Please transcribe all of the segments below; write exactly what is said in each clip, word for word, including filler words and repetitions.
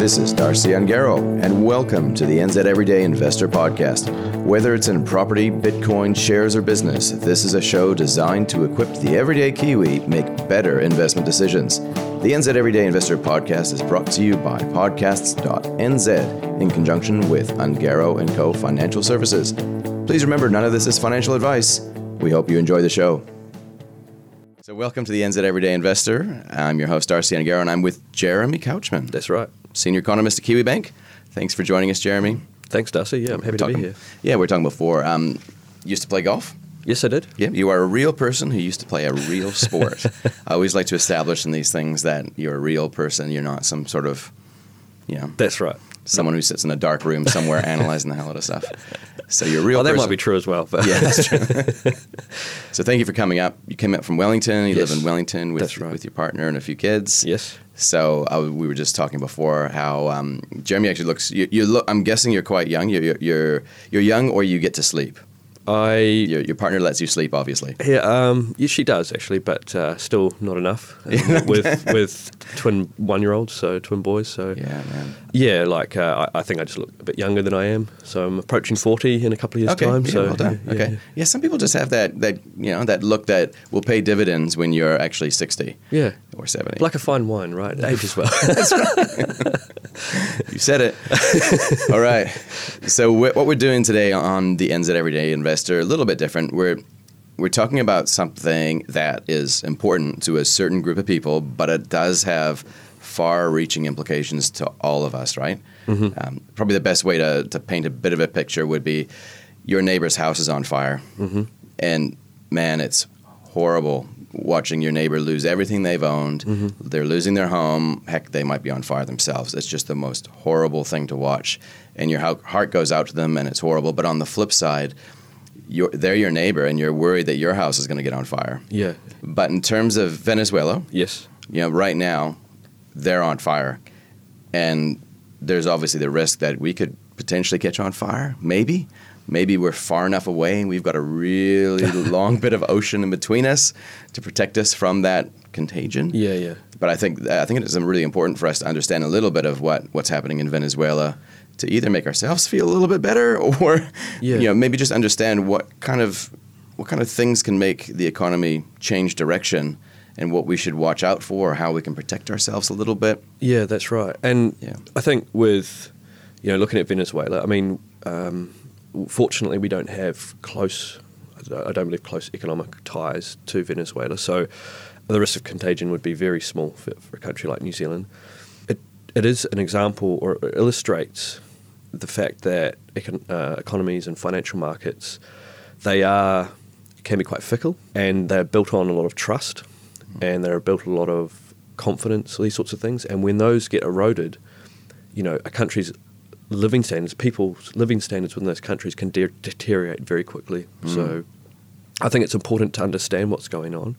This is Darcy Ungaro, and welcome to the N Z Everyday Investor Podcast. Whether it's in property, Bitcoin, shares, or business, this is a show designed to equip the everyday Kiwi make better investment decisions. The N Z Everyday Investor Podcast is brought to you by podcasts dot n z in conjunction with Ungaro and Co. Financial Services. Please remember, none of this is financial advice. We hope you enjoy the show. So welcome to the N Z Everyday Investor. I'm your host, Darcy Ungaro, and I'm with Jeremy Couchman. That's right. Senior economist at Kiwi Bank. Thanks for joining us, Jeremy. Thanks, Darcy. Yeah, I'm happy talking, to be here. Yeah, we were talking before. Um, used to play golf? Yes, I did. Yeah, you are a real person who used to play a real sport. I always like to establish in these things that you're a real person. You're not some sort of, you know. That's right. Someone who sits in a dark room somewhere analyzing the hell out of stuff. So you're a real well, that person. might be true as well. But yeah, that's true. So thank you for coming up. You came up from Wellington. You yes, live in Wellington with, that's right. with your partner and a few kids. Yes. So uh, we were just talking before how um, Jeremy actually looks. You, you look. I'm guessing you're quite young. You're, you're you're you're young, or you get to sleep. I your, your partner lets you sleep, obviously. Yeah, um, yeah, she does actually, but uh, still not enough um, with with twin one year olds, so twin boys. So yeah, man. Yeah, like uh, I, I think I just look a bit younger than I am. So I'm approaching forty in a couple of years' okay, time. Yeah, so well done. Yeah, okay, yeah. yeah. Some people just have that that you know that look that will pay dividends when you're actually sixty. Yeah, or seventy. Like a fine wine, right? It ages well. That's right. You said it. All right. So wh- what we're doing today on the N Z Everyday Investor, a little bit different. We're we're talking about something that is important to a certain group of people, but it does have far-reaching implications to all of us, right? Mm-hmm. Um, probably the best way to, to paint a bit of a picture would be your neighbor's house is on fire. Mm-hmm. And, man, it's horrible watching your neighbor lose everything they've owned. Mm-hmm. They're losing their home. Heck, they might be on fire themselves. It's just the most horrible thing to watch. And your heart goes out to them, and it's horrible. But on the flip side, you're, they're your neighbor, and you're worried that your house is going to get on fire. Yeah. But in terms of Venezuela, yes, you know, right now, they're on fire. And there's obviously the risk that we could potentially catch on fire, maybe. Maybe we're far enough away and we've got a really long bit of ocean in between us to protect us from that contagion. Yeah, yeah. But I think I think it is really important for us to understand a little bit of what, what's happening in Venezuela to either make ourselves feel a little bit better or yeah. you know, maybe just understand what kind of what kind of things can make the economy change direction and what we should watch out for or how we can protect ourselves a little bit. Yeah, that's right. And yeah. I think with, you know, looking at Venezuela, I mean, um, fortunately, we don't have close, I don't believe, close economic ties to Venezuela. So the risk of contagion would be very small for, for a country like New Zealand. It It is an example, or it illustrates the fact that econ- uh, economies and financial markets, they are, can be quite fickle, and they're built on a lot of trust, mm-hmm. and they're built on a lot of confidence, these sorts of things. And when those get eroded, you know, a country's living standards, people's living standards within those countries can de- deteriorate very quickly. Mm. So I think it's important to understand what's going on.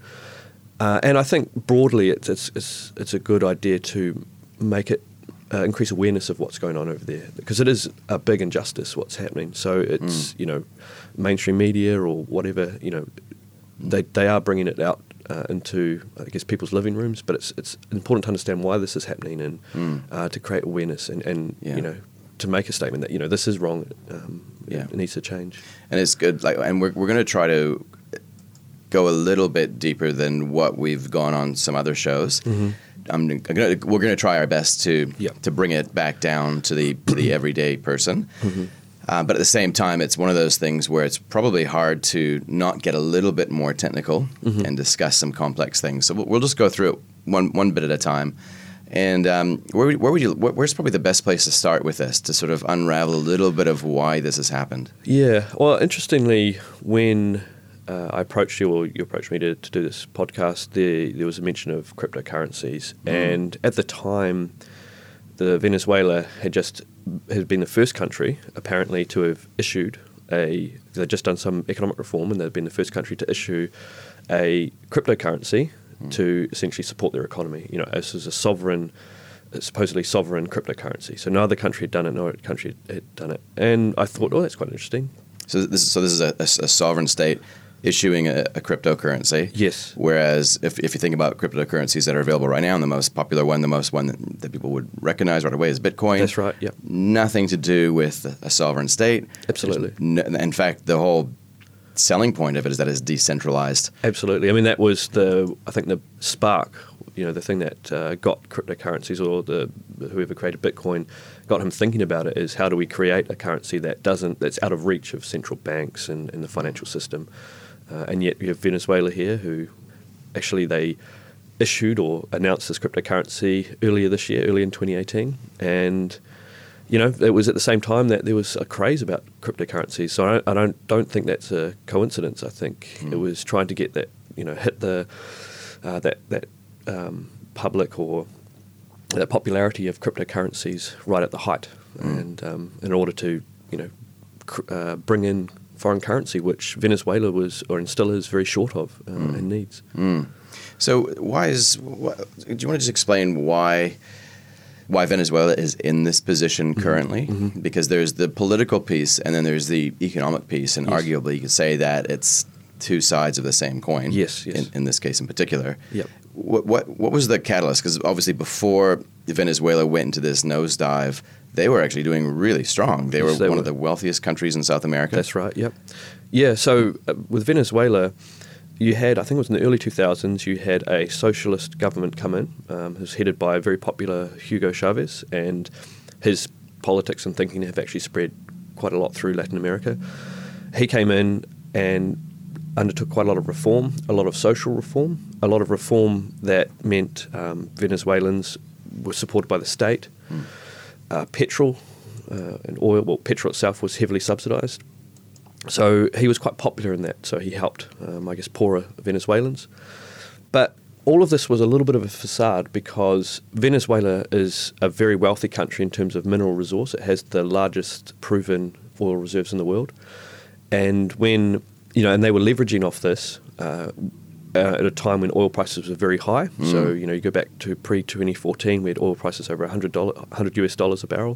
Uh, and I think broadly it's, it's it's it's a good idea to make it, uh, increase awareness of what's going on over there. Because it is a big injustice what's happening. So it's, mm. you know, mainstream media or whatever, you know, they they are bringing it out uh, into, I guess, people's living rooms. But it's it's important to understand why this is happening and mm. uh, to create awareness and, and yeah. you know, to make a statement that, you know, this is wrong, um, yeah. it needs to change. And it's good, like, and we're we're going to try to go a little bit deeper than what we've gone on some other shows. Mm-hmm. I'm gonna, we're going to try our best to yeah. to bring it back down to the to the everyday person. Mm-hmm. Uh, but at the same time, it's one of those things where it's probably hard to not get a little bit more technical mm-hmm. and discuss some complex things. So we'll, we'll just go through it one one bit at a time. And um, where, would, where would you? Where's probably the best place to start with this to sort of unravel a little bit of why this has happened? Yeah. Well, interestingly, when uh, I approached you, or you approached me to, to do this podcast, there there was a mention of cryptocurrencies, mm. and at the time, the Venezuela had just had been the first country apparently to have issued a. They'd just done some economic reform, and they'd been the first country to issue a cryptocurrency to essentially support their economy. You know, this is a sovereign, supposedly sovereign cryptocurrency. So no other country had done it, no other country had done it. And I thought, oh, that's quite interesting. So this is, so this is a, a, a sovereign state issuing a, a cryptocurrency. Yes. Whereas if, if you think about cryptocurrencies that are available right now, and the most popular one, the most one that, that people would recognize right away is Bitcoin. That's right, yeah. Nothing to do with a sovereign state. Absolutely. No, in fact, the whole selling point of it is that it's decentralized. Absolutely. I mean, that was the, I think, the spark, you know, the thing that uh, got cryptocurrencies, or the whoever created Bitcoin, got him thinking about it, is how do we create a currency that doesn't, that's out of reach of central banks and, and the financial system. Uh, and yet you have Venezuela here, who actually they issued or announced this cryptocurrency earlier this year, early in twenty eighteen. And, you know, it was at the same time that there was a craze about cryptocurrencies. So I don't, I don't, don't think that's a coincidence. I think mm. it was trying to get that, you know, hit the, uh, that, that um, public or that popularity of cryptocurrencies right at the height. Mm. And um, in order to, you know, cr- uh, bring in foreign currency, which Venezuela was, or still is, very short of uh, mm. and needs. Mm. So why is, why, do you want to just explain why why Venezuela is in this position currently? Mm-hmm. Because there's the political piece and then there's the economic piece, and yes. arguably you could say that it's two sides of the same coin. Yes, yes. In, in this case in particular. Yep. What, what, what was the catalyst? Because obviously before Venezuela went into this nosedive, they were actually doing really strong. They yes, were they one were. of the wealthiest countries in South America. That's right, yep. Yeah, so uh, with Venezuela, you had, I think it was in the early two thousands, you had a socialist government come in, um, who's headed by a very popular Hugo Chavez, and his politics and thinking have actually spread quite a lot through Latin America. He came in and undertook quite a lot of reform, a lot of social reform, a lot of reform that meant um, Venezuelans were supported by the state. Mm. Uh, petrol uh, and oil, well, petrol itself was heavily subsidised. So he was quite popular in that. So he helped, um, I guess, poorer Venezuelans. But all of this was a little bit of a facade, because Venezuela is a very wealthy country in terms of mineral resource. It has the largest proven oil reserves in the world. And when, you know, and they were leveraging off this uh, uh, at a time when oil prices were very high. Mm. So, you know, you go back to pre twenty fourteen, we had oil prices over one hundred dollars, one hundred US dollars a barrel.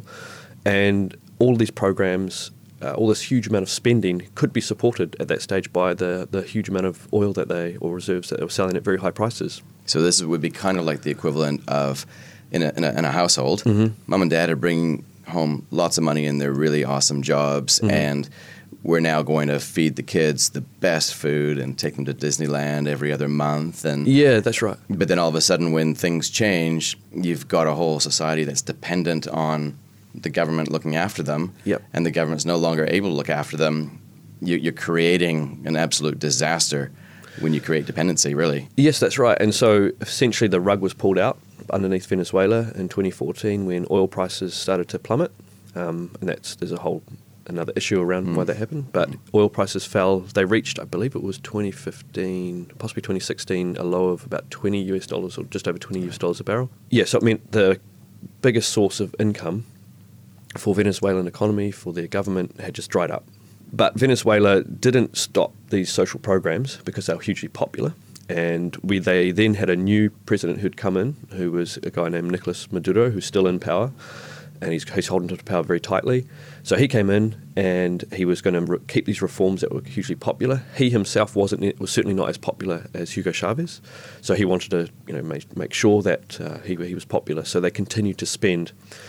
And all these programs, uh, all this huge amount of spending could be supported at that stage by the, the huge amount of oil that they, or reserves that they were selling at very high prices. So this would be kind of like the equivalent of, in a, in a, in a household, mm-hmm. mom and dad are bringing home lots of money in their really awesome jobs, mm-hmm. and we're now going to feed the kids the best food and take them to Disneyland every other month. And yeah, that's right. But then all of a sudden, when things change, you've got a whole society that's dependent on the government looking after them, yep. and the government's no longer able to look after them. You, you're creating an absolute disaster when you create dependency, really. Yes, that's right. And so essentially the rug was pulled out underneath Venezuela in twenty fourteen when oil prices started to plummet. Um, and that's there's a whole another issue around mm. why that happened. But mm. oil prices fell. They reached, I believe it was twenty fifteen, possibly twenty sixteen, a low of about twenty US dollars, or just over twenty US dollars a barrel. Yeah, so it meant the biggest source of income for Venezuelan economy, for their government, had just dried up. But Venezuela didn't stop these social programs because they were hugely popular. And we they then had a new president who'd come in, who was a guy named Nicolas Maduro, who's still in power. And he's, he's holding to power very tightly. So he came in and he was going to re- keep these reforms that were hugely popular. He himself wasn't was certainly not as popular as Hugo Chavez. So he wanted to you know make, make sure that uh, he, he was popular. So they continued to spend.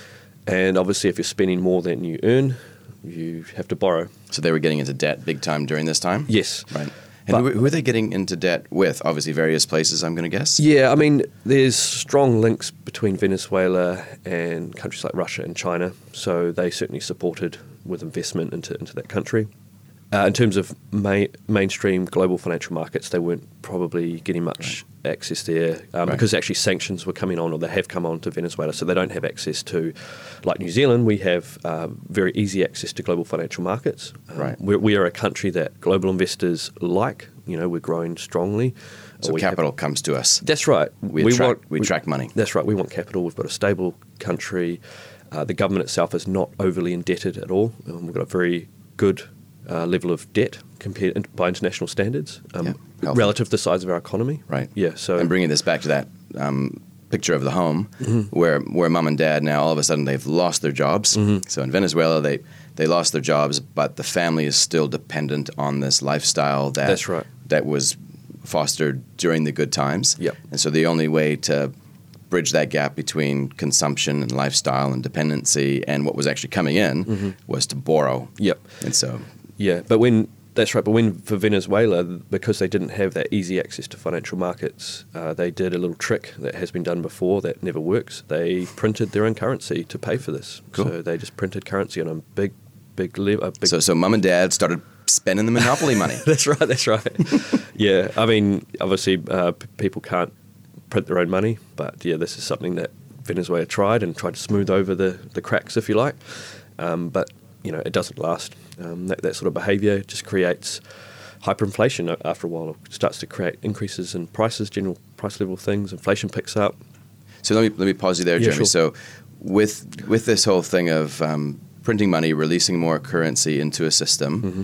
And obviously if you're spending more than you earn, you have to borrow. So they were getting into debt big time during this time? Yes. Right. And but, who, who are they getting into debt with? Obviously various places, I'm going to guess. Yeah, I mean, there's strong links between Venezuela and countries like Russia and China. So they certainly supported with investment into, into that country. Uh, in terms of ma- mainstream global financial markets, they weren't probably getting much right. access there um, right. because actually sanctions were coming on, or they have come on to Venezuela, so they don't have access to, like New Zealand, we have uh, very easy access to global financial markets. Um, right. we're, we are a country that global investors like. You know, we're growing strongly. So we capital have, comes to us. That's right. We, we attract, want, we attract money. That's right. We want capital. We've got a stable country. Uh, the government itself is not overly indebted at all. Um, we've got a very good Uh, level of debt compared by international standards, um, yeah, relative to the size of our economy. Right. Yeah. So and bringing this back to that um, picture of the home, mm-hmm. where where mom and dad now all of a sudden they've lost their jobs. Mm-hmm. So in Venezuela they they lost their jobs, but the family is still dependent on this lifestyle that That's right. that was fostered during the good times. Yep. And so the only way to bridge that gap between consumption and lifestyle and dependency and what was actually coming in mm-hmm. was to borrow. Yep. And so... Yeah, but when... That's right, but when for Venezuela, because they didn't have that easy access to financial markets, uh, they did a little trick that has been done before that never works. They printed their own currency to pay for this. Cool. So they just printed currency on a big, big level. Big so, so mum and dad started spending the monopoly money. That's right, that's right. Yeah, I mean, obviously uh, p- people can't print their own money, but yeah, this is something that Venezuela tried and tried to smooth over the, the cracks, if you like. Um, but, you know, it doesn't last. Um, that, that sort of behaviour just creates hyperinflation after a while. It starts to create increases in prices, general price level things. Inflation picks up. So let me let me pause you there, Yeah, Jeremy. sure. So with with this whole thing of um, printing money, releasing more currency into a system, Mm-hmm.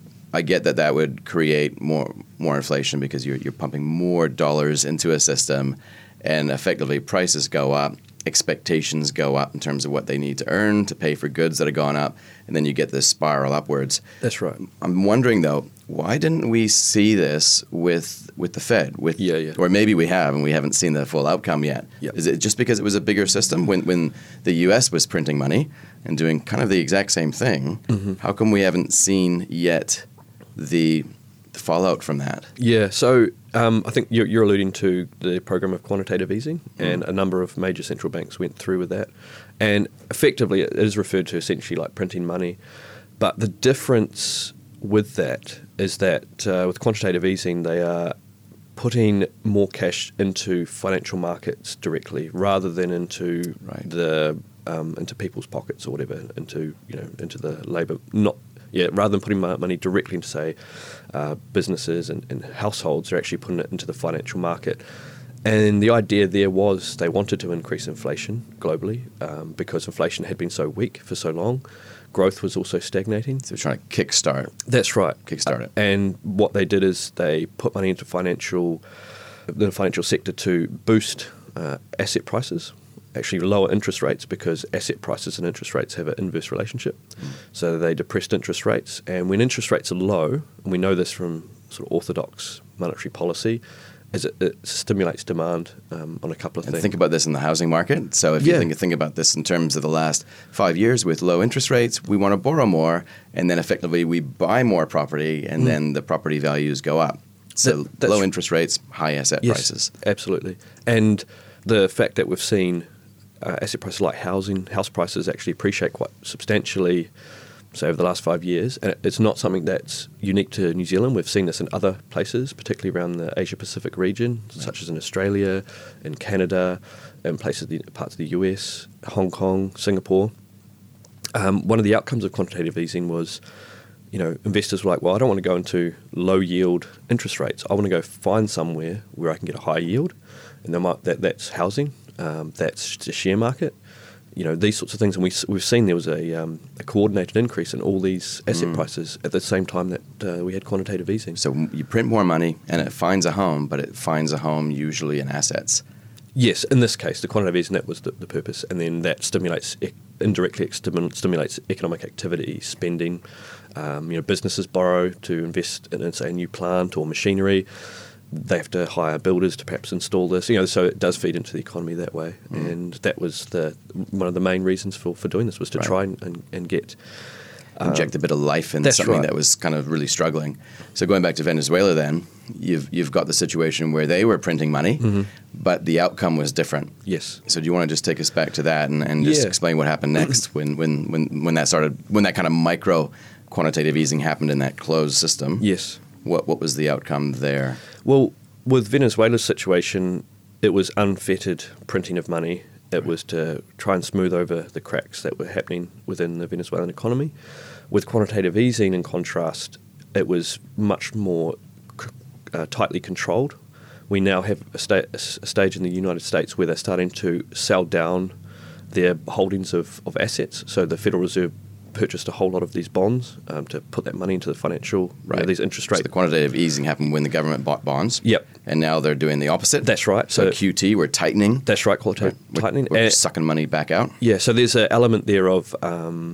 I get that that would create more more inflation because you're you're pumping more dollars into a system, and effectively prices go up. Expectations go up in terms of what they need to earn to pay for goods that have gone up, and then you get this spiral upwards. That's right. I'm wondering though, why didn't we see this with with the Fed? With Yeah, yeah. Or maybe we have, and we haven't seen the full outcome yet. Yep. Is it just because it was a bigger system when when the U S was printing money and doing kind of the exact same thing? Mm-hmm. How come we haven't seen yet the, the fallout from that? Yeah, so um, I think you're, you're alluding to the program of quantitative easing, Mm. and a number of major central banks went through with that. And effectively, it is referred to essentially like printing money. But the difference with that is that uh, with quantitative easing, they are putting more cash into financial markets directly rather than into Right. the um, into people's pockets or whatever, into you know into the labour not. Yeah, rather than putting money directly into, say, uh, businesses and, and households, they're actually putting it into the financial market. And the idea there was they wanted to increase inflation globally um, because inflation had been so weak for so long. Growth was also stagnating. So we're trying to kickstart. That's right. Kickstart it. Uh, and what they did is they put money into financial, the financial sector to boost uh, asset prices, actually lower interest rates because asset prices and interest rates have an inverse relationship. Mm. So they depressed interest rates. And when interest rates are low, and we know this from sort of orthodox monetary policy, is it, it stimulates demand um, on a couple of And things. think about this in the housing market. So if Yeah. you think, think about this in terms of the last five years with low interest rates, we want to borrow more, and then effectively we buy more property, and Mm. then the property values go up. So That- that's- low interest rates, high asset Yes, prices. Absolutely. And the fact that we've seen uh, asset prices like housing, house prices actually appreciate quite substantially, say, over the last five years. And it's not something that's unique to New Zealand. We've seen this in other places, particularly around the Asia-Pacific region, right. such as in Australia, in Canada, in places, parts of the U S, Hong Kong, Singapore. Um, one of the outcomes of quantitative easing was, you know, investors were like, well, I don't want to go into low-yield interest rates. I want to go find somewhere where I can get a high yield. And they might, that, that's housing. Um, that's the share market, you know, these sorts of things. And we, we've seen there was a, um, a coordinated increase in all these asset mm. prices at the same time that uh, we had quantitative easing. So you print more money and it finds a home, but it finds a home usually in assets. Yes, in this case, the quantitative easing, that was the, the purpose. And then that stimulates, ec- indirectly stim- stimulates economic activity, spending. Um, you know, businesses borrow to invest in, in, say, a new plant or machinery. They have to hire builders to perhaps install this, you know, so it does feed into the economy that way. Mm. And that was the one of the main reasons for, for doing this, was to right. try and, and, and get... Um, inject a bit of life in something right. that was kind of really struggling. So going back to Venezuela then, you've you've got the situation where they were printing money, mm-hmm. but the outcome was different. Yes. So do you want to just take us back to that and, and just yeah. explain what happened next when, when, when, when that started, when that kind of micro quantitative easing happened in that closed system? Yes. What what was the outcome there? Well, with Venezuela's situation, it was unfettered printing of money. It was to try and smooth over the cracks that were happening within the Venezuelan economy. With quantitative easing, in contrast, it was much more uh, tightly controlled. We now have a, sta- a stage in the United States where they're starting to sell down their holdings of, of assets. So the Federal Reserve purchased a whole lot of these bonds um, to put that money into the financial, right. you know, these interest rates. So the quantitative easing happened when the government bought bonds. Yep. And now they're doing the opposite. That's right. So, so Q T, we're tightening. That's right, quantitative we're, tightening. We're and, sucking money back out. Yeah, so there's an element there of um,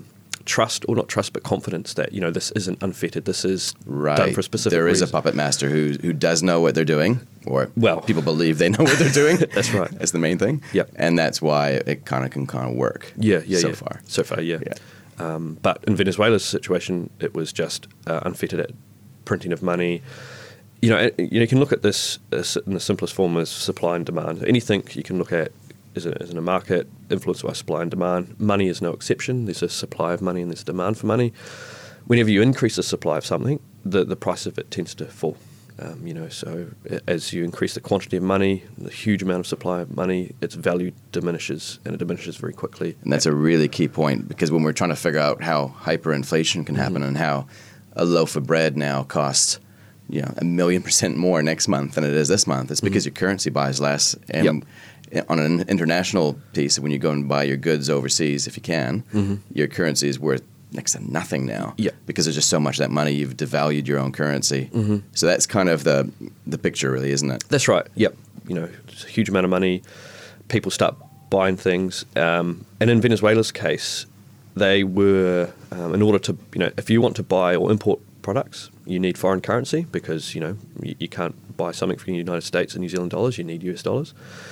trust, or not trust, but confidence that, you know, this isn't unfettered. This is right. done for a specific There is reason. a puppet master who who does know what they're doing, or Well, people believe they know what they're doing. That's right. That's the main thing. Yep. And that's why it kind of can kind of work. Yeah, yeah, so yeah. far. So far, yeah. Yeah. Um, but in Venezuela's situation, it was just uh, unfettered at printing of money. You know, you know, you can look at this uh, in the simplest form as supply and demand. Anything you can look at is, a, is in a market influenced by supply and demand. Money is no exception. There's a supply of money and there's a demand for money. Whenever you increase the supply of something, the, the price of it tends to fall. Um, you know, so as you increase the quantity of money, the huge amount of supply of money, its value diminishes, and it diminishes very quickly. And that's a really key point, because when we're trying to figure out how hyperinflation can happen mm-hmm. and how a loaf of bread now costs, you know, a million percent more next month than it is this month, it's because mm-hmm. your currency buys less. And yep. on an international piece, when you go and buy your goods overseas, if you can, mm-hmm. your currency is worth next to nothing now, yeah. because there's just so much of that money, you've devalued your own currency. Mm-hmm. So that's kind of the the picture, really, isn't it? That's right. Yep. You know, it's a huge amount of money. People start buying things, um, and in Venezuela's case, they were um, in order to, you know, if you want to buy or import products, you need foreign currency, because you know you, you can't buy something from the United States in New Zealand dollars. You need U S dollars,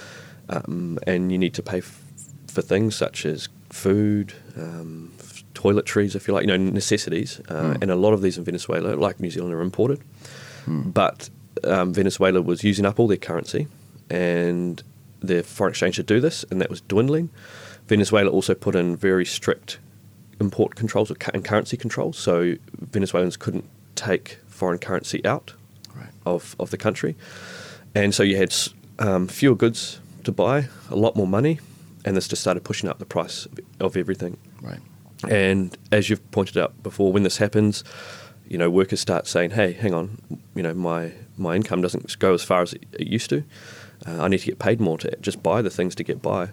um, and you need to pay f- for things such as food. Um, toiletries, if you like, you know, necessities. Uh, mm. And a lot of these in Venezuela, like New Zealand, are imported. Mm. But um, Venezuela was using up all their currency, and their foreign exchange to do this, and that was dwindling. Venezuela also put in very strict import controls and currency controls, so Venezuelans couldn't take foreign currency out right. of, of the country. And so you had um, fewer goods to buy, a lot more money, and this just started pushing up the price of everything. Right. And as you've pointed out before, when this happens, you know, workers start saying, hey, hang on, you know, my, my income doesn't go as far as it, it used to. Uh, I need to get paid more to just buy the things to get by.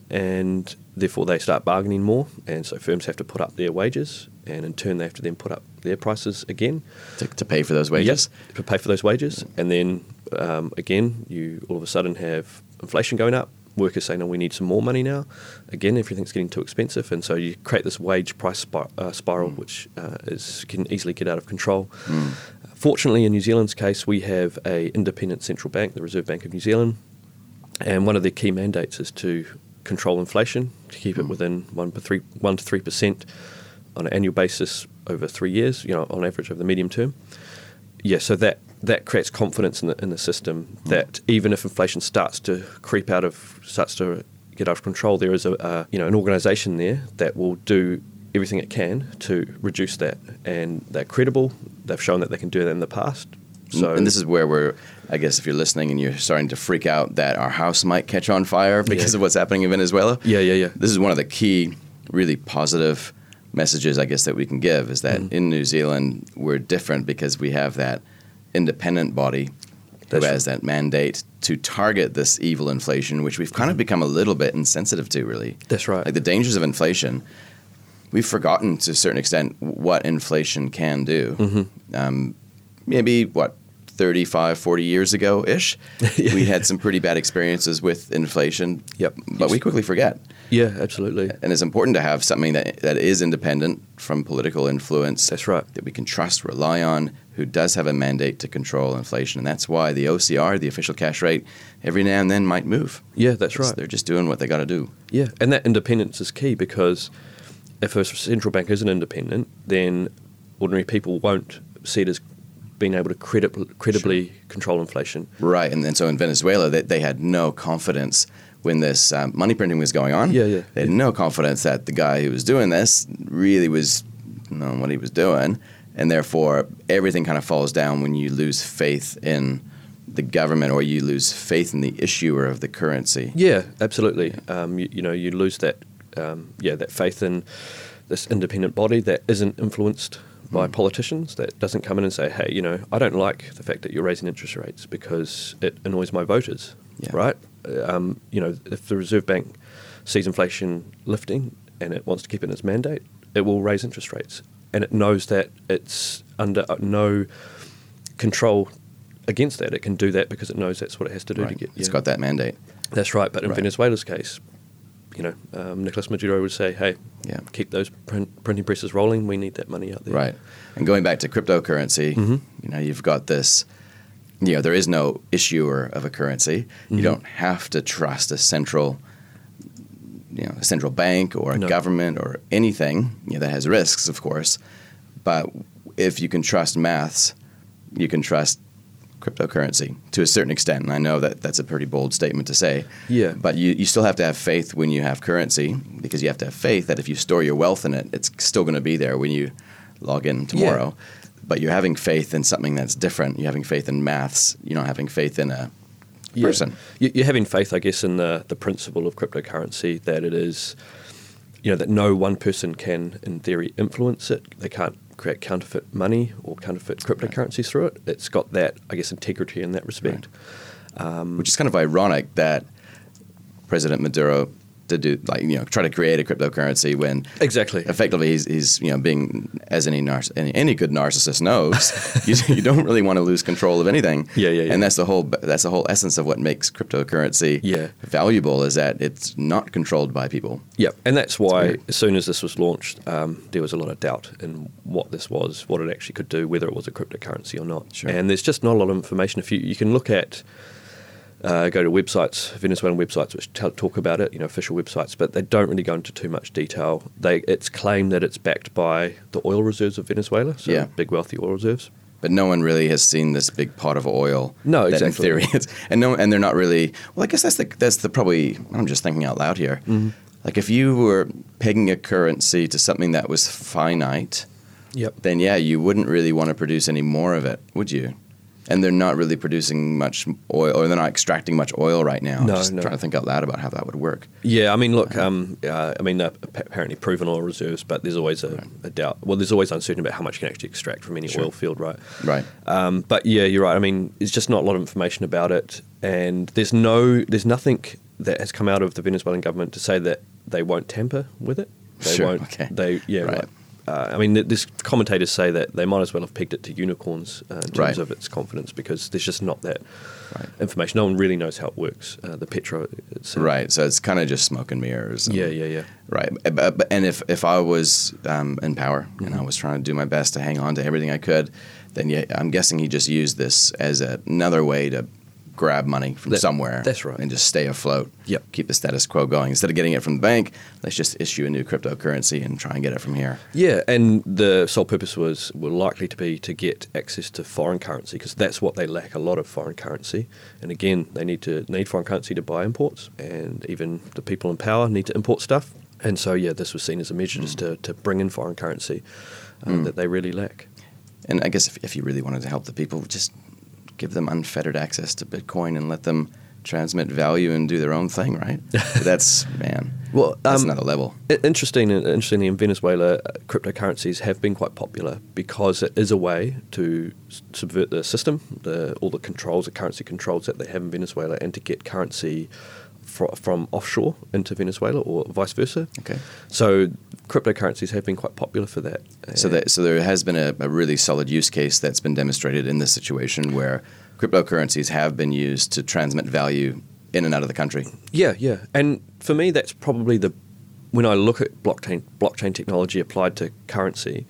And therefore they start bargaining more. And so firms have to put up their wages, and in turn they have to then put up their prices again. To, to pay for those wages? Yep, to pay for those wages. And then, um, again, you all of a sudden have inflation going up. Workers saying, "No, we need some more money now." Again, everything's getting too expensive, and so you create this wage price spir- uh, spiral, mm. which uh, is can easily get out of control. Mm. Fortunately, in New Zealand's case, we have a independent central bank, the Reserve Bank of New Zealand, and one of their key mandates is to control inflation, to keep mm. it within one to three one to three percent on an annual basis over three years. You know, on average over the medium term. Yeah, so that. That creates confidence in the in the system that mm. even if inflation starts to creep out of starts to get out of control, there is a, a you know an organisation there that will do everything it can to reduce that, and they're credible. They've shown that they can do that in the past. So, and this is where we're, I guess, if you're listening and you're starting to freak out that our house might catch on fire because yeah. of what's happening in Venezuela. Yeah, yeah, yeah. This is one of the key, really positive messages, I guess, that we can give is that mm. in New Zealand we're different because we have that independent body who That's has right. that mandate to target this evil inflation, which we've kind mm-hmm. of become a little bit insensitive to, really. That's right. Like the dangers of inflation, we've forgotten to a certain extent what inflation can do. Mm-hmm. Um, maybe, what, thirty-five, forty years ago-ish, yeah. we had some pretty bad experiences with inflation, yep. but we quickly forget. Yeah, absolutely. And it's important to have something that that is independent from political influence. That's right. That we can trust, rely on, who does have a mandate to control inflation. And that's why the O C R, the official cash rate, every now and then might move. Yeah, that's right. They're just doing what they got to do. Yeah, and that independence is key, because if a central bank isn't independent, then ordinary people won't see it as being able to credib- credibly sure. control inflation. Right, and then so in Venezuela, they, they had no confidence when this um, money printing was going on. Yeah, yeah. They had no confidence that the guy who was doing this really was knowing what he was doing, and therefore everything kind of falls down when you lose faith in the government or you lose faith in the issuer of the currency. Yeah, absolutely. Yeah. Um, you, you know, you lose that, um, yeah, that faith in this independent body that isn't influenced by mm. politicians, that doesn't come in and say, hey, you know, I don't like the fact that you're raising interest rates because it annoys my voters, yeah. right? Um, you know, if the Reserve Bank sees inflation lifting and it wants to keep it in its mandate, it will raise interest rates. And it knows that it's under no control against that. It can do that because it knows that's what it has to do right. to get. It's yeah. got that mandate. That's right. But in right. Venezuela's case, you know, um, Nicolas Maduro would say, hey, Yeah. keep those print, printing presses rolling. We need that money out there. Right. And going back to cryptocurrency, Mm-hmm. you know, you've got this, you know, there is no issuer of a currency. Mm-hmm. You don't have to trust a central, you know, a central bank or a No. government or anything. You know, that has risks, of course. But if you can trust maths, you can trust cryptocurrency to a certain extent. And I know that that's a pretty bold statement to say. Yeah. But you, you still have to have faith when you have currency, because you have to have faith that if you store your wealth in it, it's still going to be there when you log in tomorrow. Yeah. But you're having faith in something that's different. You're having faith in maths. You're not having faith in a Yeah. person. You- You're having faith, I guess, in the, the principle of cryptocurrency, that it is, you know, that no one person can, in theory, influence it. They can't create counterfeit money or counterfeit cryptocurrencies through it. It's got that, I guess, integrity in that respect. Um, Which is kind of ironic that President Maduro did do, like, you know, try to create a cryptocurrency when Exactly. effectively he's, he's you know, being, as any, narciss- any any good narcissist knows, you, you don't really want to lose control of anything. Yeah, yeah, yeah. And that's the whole that's the whole essence of what makes cryptocurrency Yeah. valuable, is that it's not controlled by people. Yeah, and that's why weird. as soon as this was launched, um, there was a lot of doubt in what this was, what it actually could do, whether it was a cryptocurrency or not. Sure. And there's just not a lot of information. If you you can look at, uh, go to websites, Venezuelan websites which tell, talk about it, you know, official websites, but they don't really go into too much detail. They it's claimed that it's backed by the oil reserves of Venezuela, so Yeah. big wealthy oil reserves. But no one really has seen this big pot of oil. No, that exactly. In theory, it's, and no, and they're not really. Well, I guess that's the that's the probably. I'm just thinking out loud here. Mm-hmm. Like if you were pegging a currency to something that was finite, Yep. then yeah, you wouldn't really want to produce any more of it, would you? And they're not really producing much oil, or they're not extracting much oil right now. No, I'm just no. trying to think out loud about how that would work. Yeah, I mean, look, um, uh, I mean, they're apparently proven oil reserves, but there's always a, Right. a doubt. Well, there's always uncertainty about how much you can actually extract from any Sure. oil field, right? Right. Um, but yeah, you're right. I mean, there's just not a lot of information about it, and there's no, there's nothing that has come out of the Venezuelan government to say that they won't tamper with it. They Sure, won't. okay. They yeah. Right. Right. Uh, I mean, th- this commentators say that they might as well have pegged it to unicorns uh, in terms Right. of its confidence, because there's just not that Right. information. No one really knows how it works. Uh, the petro, it's, uh, Right. So it's kind of just smoke and mirrors. and- Yeah, yeah, yeah. Right. But, but, and if, if I was um, in power and Mm-hmm. I was trying to do my best to hang on to everything I could, then yeah, I'm guessing he just used this as a, another way to grab money from That- somewhere. that's right. And just stay afloat. Yep. Keep the status quo going. Instead of getting it from the bank, let's just issue a new cryptocurrency and try and get it from here. Yeah, and the sole purpose was were likely to be to get access to foreign currency, because that's what they lack, a lot of foreign currency. And again, they need to need foreign currency to buy imports, and even the people in power need to import stuff. And so, yeah, this was seen as a measure just to, to bring in foreign currency uh, Mm. that they really lack. And I guess if, if you really wanted to help the people, just give them unfettered access to Bitcoin and let them transmit value and do their own thing, right? That's, man, Well, that's um, another level. I- Interesting, interestingly, in Venezuela, uh, cryptocurrencies have been quite popular because it is a way to s- subvert the system, the, all the controls, the currency controls that they have in Venezuela, and to get currency fro- from offshore into Venezuela or vice versa. Okay. So cryptocurrencies have been quite popular for that. So that so there has been a, a really solid use case that's been demonstrated in this situation where cryptocurrencies have been used to transmit value in and out of the country. Yeah, yeah. And for me, that's probably the, when I look at blockchain blockchain technology applied to currency,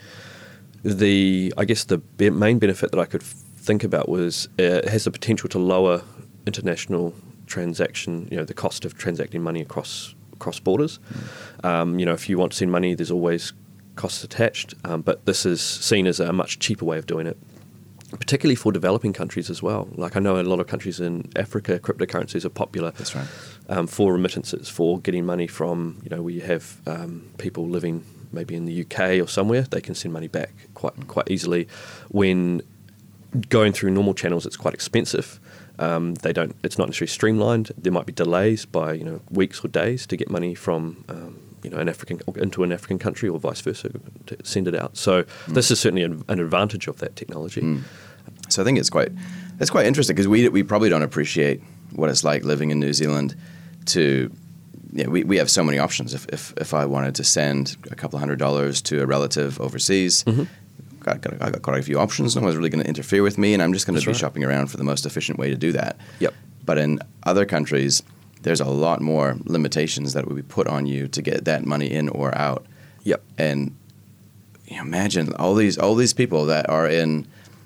the I guess the be- main benefit that I could f- think about was uh, it has the potential to lower international transaction, you know, the cost of transacting money across across borders. Mm. Um, you know, if you want to send money, there's always costs attached, um, but this is seen as a much cheaper way of doing it, particularly for developing countries as well. Like I know in a lot of countries in Africa, cryptocurrencies are popular. That's right. Um, for remittances, for getting money from, you know, where you have um, people living maybe in the U K or somewhere, they can send money back quite quite easily. When going through normal channels, it's quite expensive. Um, they don't. It's not necessarily streamlined. There might be delays by you know weeks or days to get money from um, you know an African into an African country or vice versa to send it out. So mm. this is certainly an, an advantage of that technology. Mm. So I think it's quite that's quite interesting because we we probably don't appreciate what it's like living in New Zealand. To you know, we we have so many options. If if if I wanted to send a couple hundred dollars to a relative overseas. Mm-hmm. Got, got, I got quite a few options. No one's really going to interfere with me, and I'm just going to be right. shopping around for the most efficient way to do that. Yep. But in other countries, there's a lot more limitations that would be put on you to get that money in or out. Yep. And you know, imagine all these all these people that are in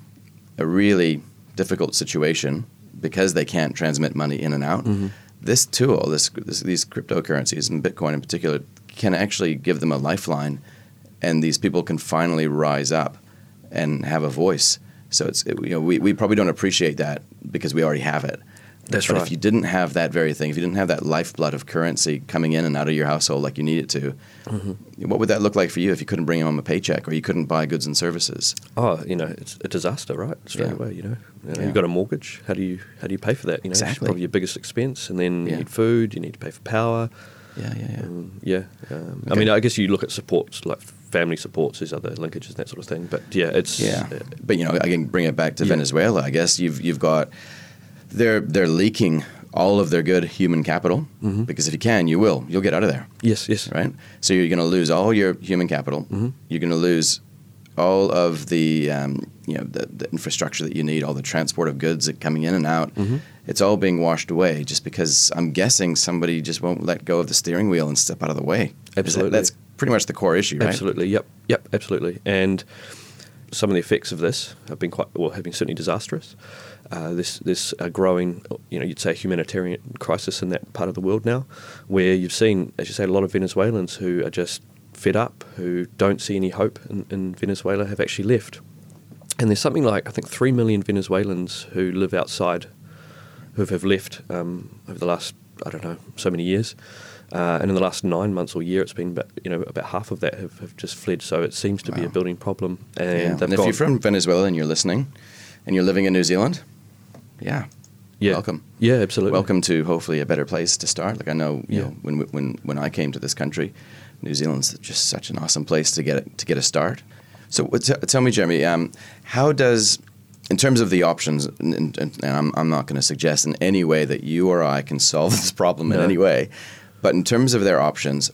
a really difficult situation because they can't transmit money in and out. Mm-hmm. This tool, this, this these cryptocurrencies and Bitcoin in particular, can actually give them a lifeline, and these people can finally rise up and have a voice. So it's it, you know we, we probably don't appreciate that because we already have it. That's but right. If you didn't have that very thing, if you didn't have that lifeblood of currency coming in and out of your household like you need it to, mm-hmm. what would that look like for you if you couldn't bring home a paycheck or you couldn't buy goods and services? Oh, you know, it's a disaster, right? Straight yeah. away, you know. You know yeah. You've got a mortgage. How do you how do you pay for that? You know, exactly. It's probably your biggest expense, and then yeah. you need food. You need to pay for power. Yeah, yeah, yeah. Um, yeah. Um, okay. I mean, I guess you look at supports like family supports, there's other linkages and that sort of thing. But yeah, it's yeah. Uh, but you know, I can bring it back to yeah. Venezuela. I guess you've you've got they're they're leaking all of their good human capital mm-hmm. because if you can, you will. You'll get out of there. Yes, yes. Right? So you're going to lose all your human capital. Mm-hmm. You're going to lose all of the, um, you know, the, the infrastructure that you need, all the transport of goods that coming in and out. Mm-hmm. It's all being washed away just because I'm guessing somebody just won't let go of the steering wheel and step out of the way. Absolutely. That, that's pretty much the core issue, right? Absolutely. Yep. Yep. Absolutely. And some of the effects of this have been quite, well, have been certainly disastrous. Uh, this this uh, growing, you know, you'd say humanitarian crisis in that part of the world now, where you've seen, as you say, a lot of Venezuelans who are just fed up, who don't see any hope in, in Venezuela, have actually left. And there's something like, I think, three million Venezuelans who live outside, who have left um, over the last, I don't know, so many years. Uh, and in the last nine months or year, it's been about, you know, about half of that have, have just fled. So it seems to wow. be a building problem. And, yeah. they've and if gone, you're from Venezuela and you're listening, and you're living in New Zealand, yeah, yeah, welcome. Yeah, absolutely. Welcome to hopefully a better place to start. Like I know, you yeah. know, when when when I came to this country, New Zealand's just such an awesome place to get it, to get a start. So t- tell me, Jeremy, um, how does, in terms of the options, and, and, and I'm I'm not going to suggest in any way that you or I can solve this problem no. in any way, but in terms of their options,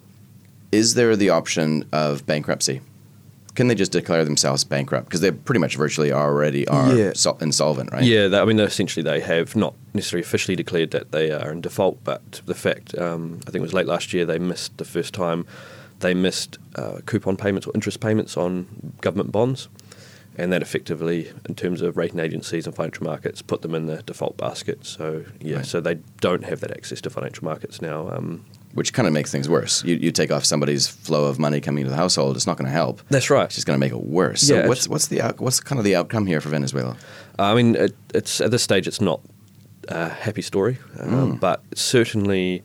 is there the option of bankruptcy? Can they just declare themselves bankrupt? Because they pretty much virtually already are yeah. sol- insolvent, right? Yeah, they, I mean, essentially they have not necessarily officially declared that they are in default, but the fact, um, I think it was late last year, they missed the first time, they missed uh, coupon payments or interest payments on government bonds, and that effectively, in terms of rating agencies and financial markets, put them in the default basket. So, yeah, right. so they don't have that access to financial markets now. Um, Which kind of makes things worse. You you take off somebody's flow of money coming into the household, it's not going to help. That's right. It's just going to make it worse. So yeah, what's what's the out, what's kind of the outcome here for Venezuela? I mean, it, it's at this stage, it's not a happy story, um, mm. but certainly,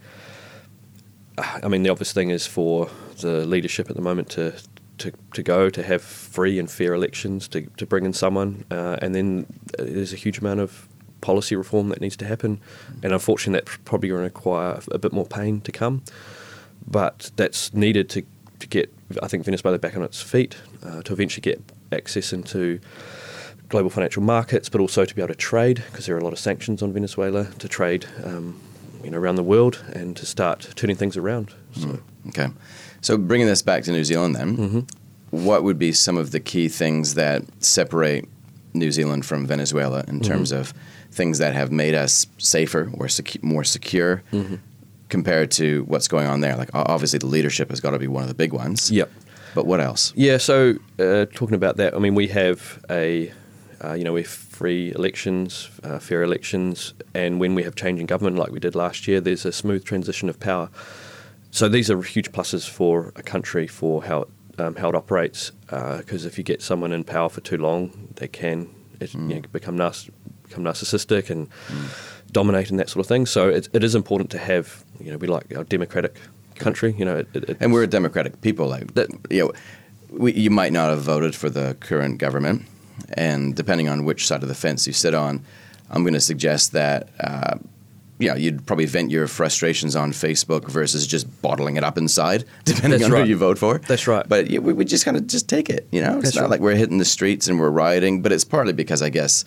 I mean, the obvious thing is for the leadership at the moment to to, to go to have free and fair elections, to to bring in someone, uh, and then there's a huge amount of policy reform that needs to happen, and unfortunately that's probably going to require a bit more pain to come, but that's needed to, to get, I think, Venezuela back on its feet, uh, to eventually get access into global financial markets, but also to be able to trade, because there are a lot of sanctions on Venezuela, to trade um, you know, around the world and to start turning things around. So. Mm, okay. So bringing this back to New Zealand then, mm-hmm. what would be some of the key things that separate New Zealand from Venezuela in terms mm-hmm. of things that have made us safer or secu- more secure mm-hmm. compared to what's going on there? Like obviously the leadership has got to be one of the big ones. Yep. But what else? Yeah, so uh, talking about that, I mean, we have a, uh, you know, we have free elections, uh, fair elections, and when we have change in government like we did last year, there's a smooth transition of power. So these are huge pluses for a country, for how it, um, how it operates, because uh, if you get someone in power for too long, they can it, mm. you know, become nas- become narcissistic and mm. dominate and that sort of thing. So it, it is important to have, you know, we like our democratic country, you know. It, it, and we're a democratic people. Like, that, you know, we, you might not have voted for the current government, and depending on which side of the fence you sit on, I'm going to suggest that, uh, you know, you'd probably vent your frustrations on Facebook versus just bottling it up inside, depending That's on right. who you vote for. That's right. But yeah, we, we just kind of just take it, you know? It's That's not right. like we're hitting the streets and we're rioting, but it's partly because I guess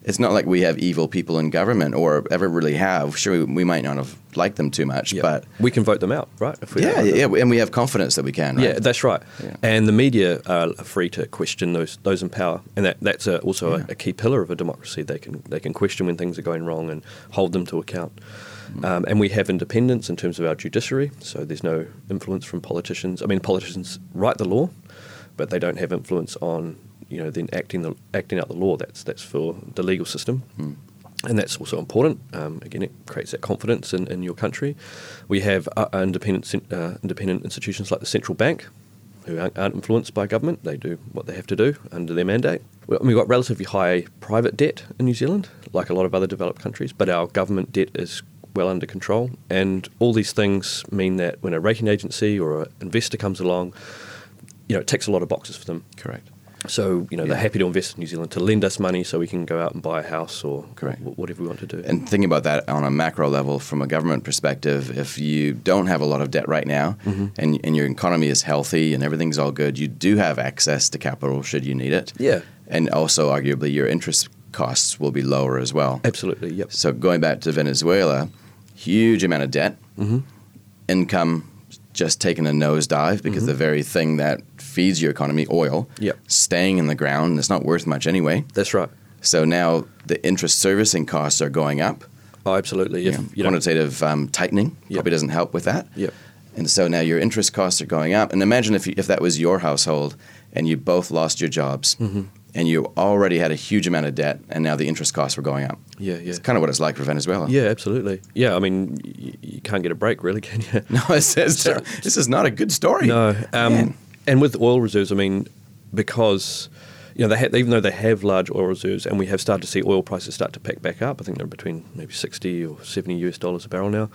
it's not like we have evil people in government or ever really have. Sure, we, we might not have liked them too much, Yeah. but we can vote them out, right? If we yeah, don't like them. yeah, and we have confidence that we can. Right? Yeah, that's right. Yeah. And the media are free to question those those in power, and that that's a, also Yeah. a, a key pillar of a democracy. They can they can question when things are going wrong and hold them to account. Mm. Um, and we have independence in terms of our judiciary, so there's no influence from politicians. I mean, politicians write the law, but they don't have influence on you know then acting the acting out the law. That's that's for the legal system. Mm. And that's also important. Um, again, it creates that confidence in, in your country. We have uh, independent cen- uh, independent institutions like the central bank, who aren't, aren't influenced by government. They do what they have to do under their mandate. We- We've got relatively high private debt in New Zealand, like a lot of other developed countries, but our government debt is well under control. And all these things mean that when a rating agency or an investor comes along, you know, it ticks a lot of boxes for them. Correct. So, you know, Yeah. they're happy to invest in New Zealand, to lend us money so we can go out and buy a house or Correct. w- whatever we want to do. And thinking about that on a macro level, from a government perspective, if you don't have a lot of debt right now, Mm-hmm. and and your economy is healthy and everything's all good, you do have access to capital should you need it. Yeah, And also, arguably, your interest costs will be lower as well. absolutely. Yep. So going back to Venezuela, huge amount of debt, Mm-hmm. income just taking a nosedive because Mhm. the very thing that feeds your economy, oil, Yep. staying in the ground, and it's not worth much anyway. That's right. So now the interest servicing costs are going up. Oh, absolutely. You If know, you don't, quantitative um, tightening Yep. probably doesn't help with that. Yep. And so now your interest costs are going up. And imagine if you, if that was your household and you both lost your jobs Mm-hmm. and you already had a huge amount of debt and now the interest costs were going up. Yeah, yeah. It's kind of what it's like for Venezuela. Yeah, absolutely. Yeah, I mean, you, you can't get a break, really, can you? No, it says So- this is not a good story. No. Um, Man. and with oil reserves, I mean, because you know, they ha- even though they have large oil reserves, and we have started to see oil prices start to pick back up. I think they're between maybe sixty or seventy U S dollars a barrel now.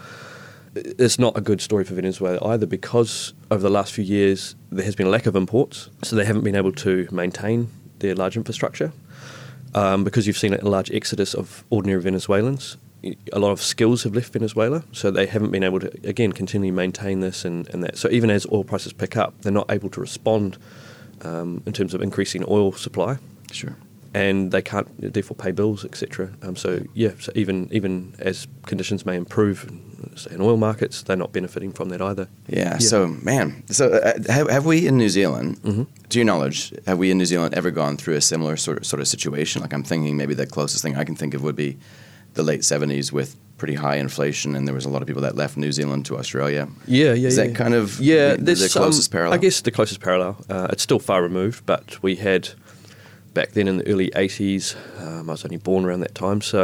It's not a good story for Venezuela either, because over the last few years there has been a lack of imports, so they haven't been able to maintain their large infrastructure. Um, because you've seen a large exodus of ordinary Venezuelans. A lot of skills have left Venezuela, so they haven't been able to, again, continue maintain this and, and that. So even as oil prices pick up, they're not able to respond um, in terms of increasing oil supply, Sure. and they can't therefore pay bills, et cetera. Um, so yeah, so even even as conditions may improve in, say, in oil markets, they're not benefiting from that either. Yeah, So, man, so uh, have, have we in New Zealand, Mhm. to your knowledge, have we in New Zealand ever gone through a similar sort of, sort of situation? Like I'm thinking maybe the closest thing I can think of would be the late seventies with pretty high inflation, and there was a lot of people that left New Zealand to Australia. Yeah, yeah, Is yeah. that kind of yeah, the, there's the some- closest parallel? I guess the closest parallel. Uh, it's still far removed, but we had back then in the early eighties. Um, I was only born around that time, so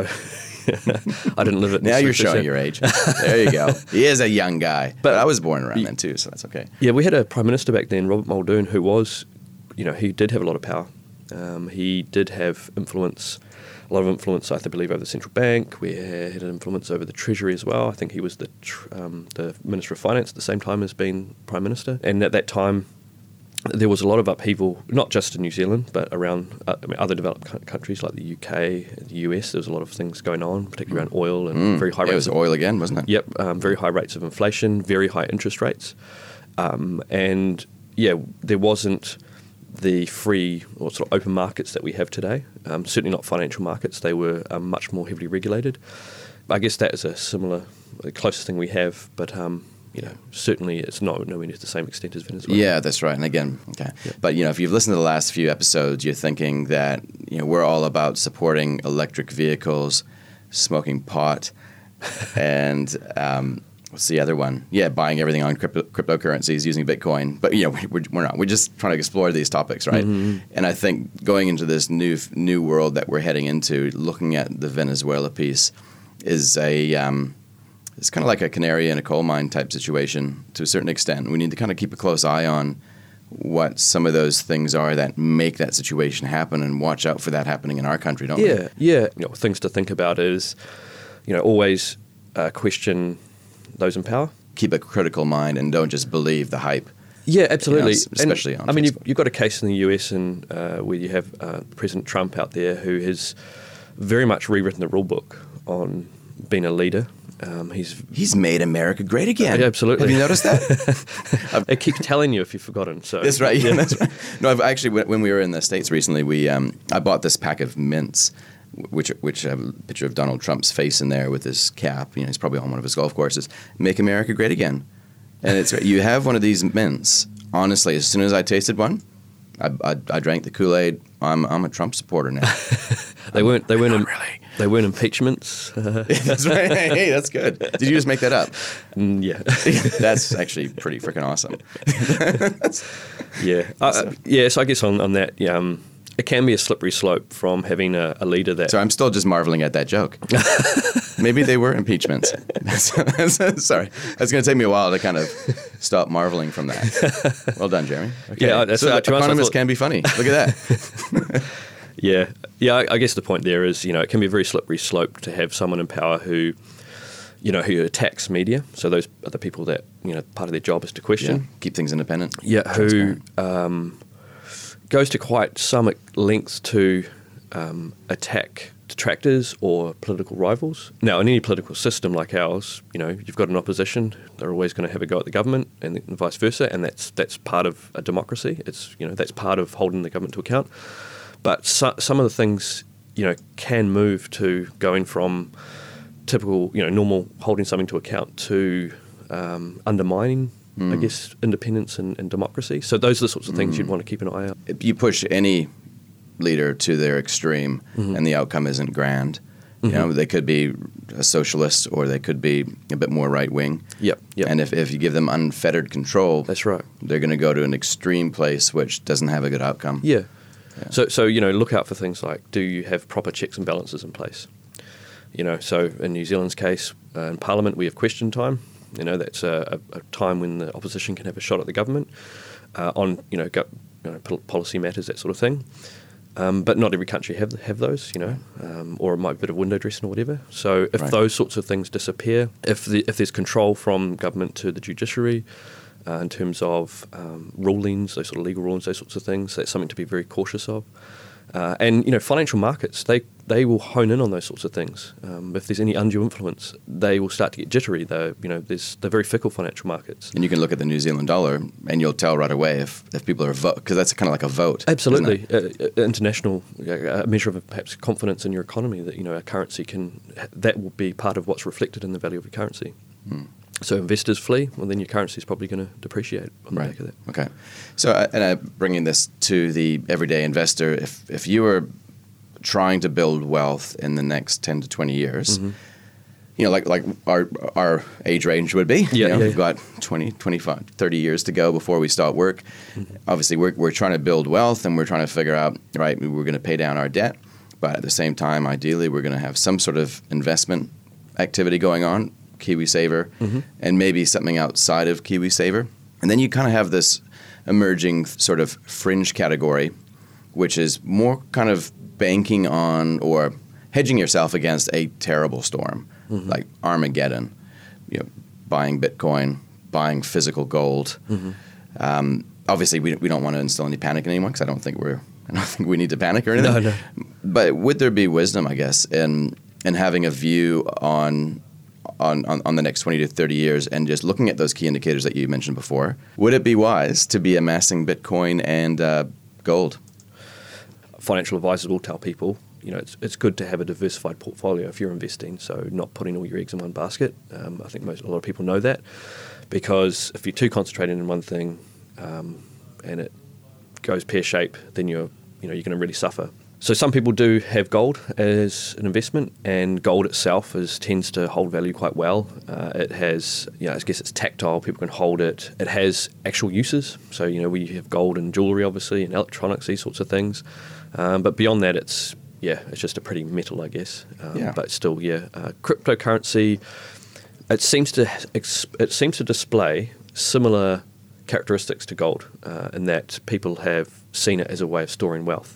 I didn't live it. Now you're necessarily showing firsthand. your age. There you go. He is a young guy, but, But- I was born around then too, so that's okay. Yeah, we had a prime minister back then, Robert Muldoon, who was, you know, he did have a lot of power. Um, he did have influence, a lot of influence, I believe, over the central bank. We had an influence over the treasury as well. I think he was the tr- um, the minister of finance at the same time as being prime minister. And at that time, there was a lot of upheaval, not just in New Zealand, but around uh, I mean, other developed co- countries like the U K, the U S. There was a lot of things going on, particularly around oil and Mm. very high Yeah, it rates was of oil again, wasn't it? Yep, um, very high rates of inflation, very high interest rates, um, and yeah, there wasn't the free or sort of open markets that we have today. Um, certainly not financial markets; they were um, much more heavily regulated. I guess that is a similar, the closest thing we have, but um, you know, certainly it's not nowhere near to the same extent as Venezuela. Yeah, that's right. And again, okay. But you know, if you've listened to the last few episodes, you're thinking that you know we're all about supporting electric vehicles, smoking pot, and um, what's the other one? Yeah, buying everything on crypto- cryptocurrencies using Bitcoin. But you know, we're, we're not. We're just trying to explore these topics, right? Mhm. And I think going into this new new world that we're heading into, looking at the Venezuela piece, is a um, it's kind of like a canary in a coal mine type situation to a certain extent. We need to kind of keep a close eye on what some of those things are that make that situation happen and watch out for that happening in our country, don't we? Yeah, yeah. You know, things to think about is, you know, always uh, question those in power. Keep a critical mind and don't just believe the hype. Yeah, absolutely. You know, especially and, on I mean, you've, Facebook. you've got a case in the U S and uh, where you have uh, President Trump out there who has very much rewritten the rule book on being a leader. Um, he's He's made America great again. Yeah, absolutely. Have you noticed that? it keeps telling you if you've forgotten. So That's right. Yeah, that's right. No, I've actually when, when we were in the States recently, we um, I bought this pack of mints, which which have a picture of Donald Trump's face in there with his cap. You know, he's probably on one of his golf courses. Make America Great Again. And it's you have one of these mints. Honestly, as soon as I tasted one, I, I, I drank the Kool-Aid. I'm I'm a Trump supporter now. they weren't they weren't Not im- really. they weren't impeachments. That's right. Hey, that's good. Did you just make that up? Mm, yeah. That's actually pretty freaking awesome. Yeah, uh, yeah. So I guess on on that, yeah, um, it can be a slippery slope from having a, a leader that. So I'm still just marveling at that joke. Maybe they were impeachments. Sorry, it's going to take me a while to kind of stop marveling from that. Well done, Jeremy. Okay. Yeah, that's so uh, to us, I economists thought- can be funny. Look at that. Yeah, yeah. I, I guess the point there is, you know, it can be a very slippery slope to have someone in power who, you know, who attacks media. So those are the people that, you know, part of their job is to Yeah. question. Keep things independent. Yeah, who Transparent. um, goes to quite some lengths to um, attack detractors or political rivals. Now, in any political system like ours, you know, you've got an opposition; they're always going to have a go at the government, and vice versa. And that's that's part of a democracy. It's you know that's part of holding the government to account. But so, some of the things, you know, can move to going from typical, you know, normal holding something to account to um, undermining, Mm. I guess, independence and, and democracy. So those are the sorts of things you'd want to keep an eye out. If you push any leader to their extreme, Mhm. and the outcome isn't grand. You Mhm. know, they could be a socialist, or they could be a bit more right wing. Yep, yep. And if, if you give them unfettered control, That's right. they're going to go to an extreme place which doesn't have a good outcome. Yeah. Yeah. So, so you know, look out for things like, do you have proper checks and balances in place? You know, so in New Zealand's case, uh, in Parliament, we have question time. You know, that's a, a, a time when the opposition can have a shot at the government uh, on, you know, go, you know, pol- policy matters, that sort of thing. Um, but not every country have have those, you know, um, or it might be a bit of window dressing or whatever. So if Right. those sorts of things disappear, if the, if there's control from government to the judiciary uh, in terms of um, rulings, those sort of legal rulings, those sorts of things, that's something to be very cautious of. Uh, and you know, financial markets, they they will hone in on those sorts of things. Um, if there's any undue influence, they will start to get jittery. Though you know, there's they're very fickle financial markets. And you can look at the New Zealand dollar, and you'll tell right away if, if people are vote, because that's kind of like a vote. isn't Absolutely, it? uh, uh, international uh, a measure of perhaps confidence in your economy that you know a currency can that will be part of what's reflected in the value of your currency. Hmm. So investors flee, well then your currency is probably going to depreciate on the Right. back of that. Okay. So, uh, and uh, bringing this to the everyday investor, if if you were trying to build wealth in the next ten to twenty years, Mhm. you know, like like our our age range would be. Yeah, you know, yeah, we've yeah. got twenty, twenty-five, thirty years to go before we start work. Mm-hmm. Obviously, we're we're trying to build wealth, and we're trying to figure out, right, we're going to pay down our debt, but at the same time, ideally, we're going to have some sort of investment activity going on, KiwiSaver, Mhm. and maybe something outside of KiwiSaver. And then you kind of have this emerging sort of fringe category, which is more kind of banking on or hedging yourself against a terrible storm, Mhm. like Armageddon, you know, buying Bitcoin, buying physical gold. Mhm. Um, obviously, we, we don't want to instill any panic anymore, because I don't think we're I don't think we need to panic or anything. No, no. But would there be wisdom, I guess, in in having a view on on, on, on the next twenty to thirty years, and just looking at those key indicators that you mentioned before? Would it be wise to be amassing Bitcoin and uh, gold? Financial advisors will tell people, you know, it's it's good to have a diversified portfolio if you're investing, so not putting all your eggs in one basket. Um, I think most a lot of people know that, because if you're too concentrated in one thing um, and it goes pear-shaped, then you're you know you're going to really suffer. So some people do have gold as an investment, and gold itself is tends to hold value quite well. Uh, it has, you know, I guess it's tactile. People can hold it. It has actual uses. So you know, we have gold in jewelry, obviously, and electronics, these sorts of things. Um, but beyond that, it's yeah, it's just a pretty metal, I guess. Um, Yeah. But still, yeah, uh, cryptocurrency. It seems to ex- it seems to display similar characteristics to gold, uh, in that people have seen it as a way of storing wealth.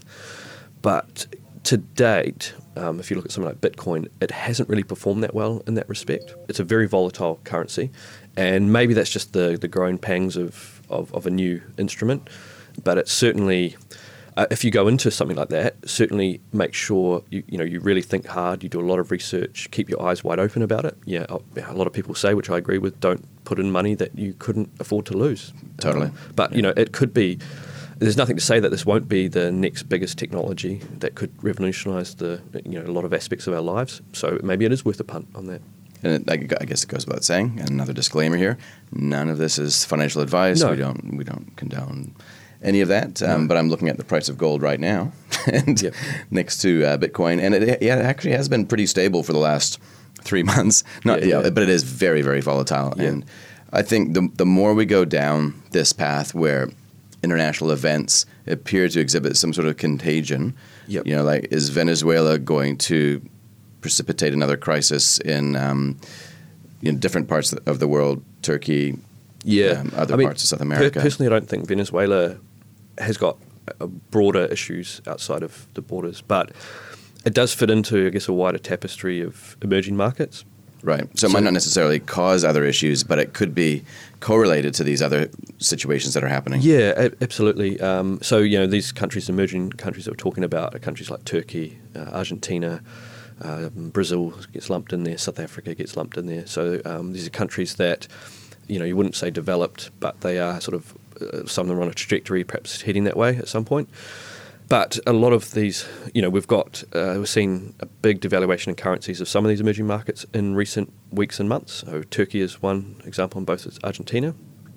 But to date, um, if you look at something like Bitcoin, it hasn't really performed that well in that respect. It's a very volatile currency, and maybe that's just the, the growing pangs of, of, of a new instrument. But it's certainly, uh, if you go into something like that, certainly make sure you you know you really think hard. You do a lot of research. Keep your eyes wide open about it. Yeah, a lot of people say, which I agree with, don't put in money that you couldn't afford to lose. Totally. Um, but you know, it could be there's nothing to say that this won't be the next biggest technology that could revolutionise the you know a lot of aspects of our lives. So maybe it is worth a punt on that. And it, I guess it goes without saying. And another disclaimer here: none of this is financial advice. No. We don't we don't condone any of that. Um, No. but I'm looking at the price of gold right now, and Yep. next to uh, Bitcoin, and it, yeah, it actually has been pretty stable for the last three months. Not Yeah, yeah, yeah. but it is very very volatile. Yeah. And I think the the more we go down this path where international events appear to exhibit some sort of contagion, Yep. you know, like is Venezuela going to precipitate another crisis in um, you know, different parts of the world, Turkey, Yeah, um, other I mean, parts of South per- America? personally, I don't think Venezuela has got uh, broader issues outside of the borders, but it does fit into, I guess, a wider tapestry of emerging markets. Right. So it So- might not necessarily cause other issues, but it could be correlated to these other situations that are happening. Yeah, a- absolutely. Um, so, you know, these countries, emerging countries that we're talking about, are countries like Turkey, uh, Argentina, uh, Brazil gets lumped in there, South Africa gets lumped in there. So um, these are countries that, you know, you wouldn't say developed, but they are sort of, uh, some of them are on a trajectory, perhaps heading that way at some point. But a lot of these, you know, we've got, uh, we've seen a big devaluation in currencies of some of these emerging markets in recent weeks and months. So Turkey is one example, and both is Argentina.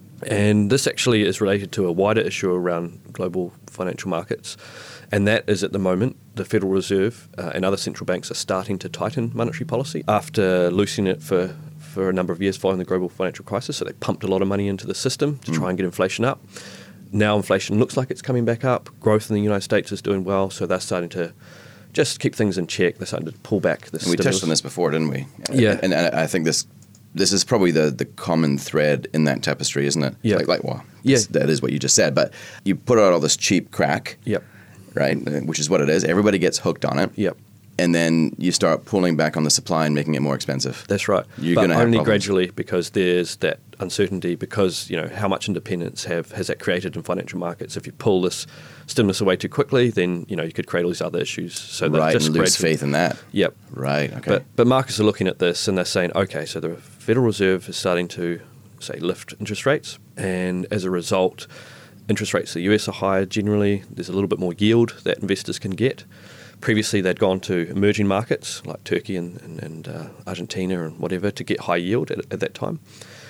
And this actually is related to a wider issue around global financial markets. And that is, at the moment, the Federal Reserve uh, and other central banks are starting to tighten monetary policy after loosening it for, for a number of years following the global financial crisis. So they pumped a lot of money into the system to try and get inflation up. Now inflation looks like it's coming back up. Growth in the United States is doing well, so they're starting to just keep things in check. They're starting to pull back the And we touched on this before, didn't we? Yeah. And, and I think this this is probably the, the common thread in that tapestry, isn't it? Yeah. Like, like well, Yeah. it's- that is what you just said. But you put out all this cheap crack, Yep. right? Which is what it is. Everybody gets hooked on it. Yep. And then you start pulling back on the supply and making it more expensive. That's right. You're but gonna have only problems. gradually, because there's that uncertainty, because, you know, how much independence have has that created in financial markets? If you pull this stimulus away too quickly, then, you know, you could create all these other issues. So that Right, just and lose gradually- faith in that. Yep. Right, okay. But but markets are looking at this and they're saying, okay, so the Federal Reserve is starting to, say, lift interest rates, and as a result, interest rates in the U S are higher generally. There's a little bit more yield that investors can get. Previously, they'd gone to emerging markets like Turkey and, and, and uh, Argentina and whatever to get high yield at, at that time.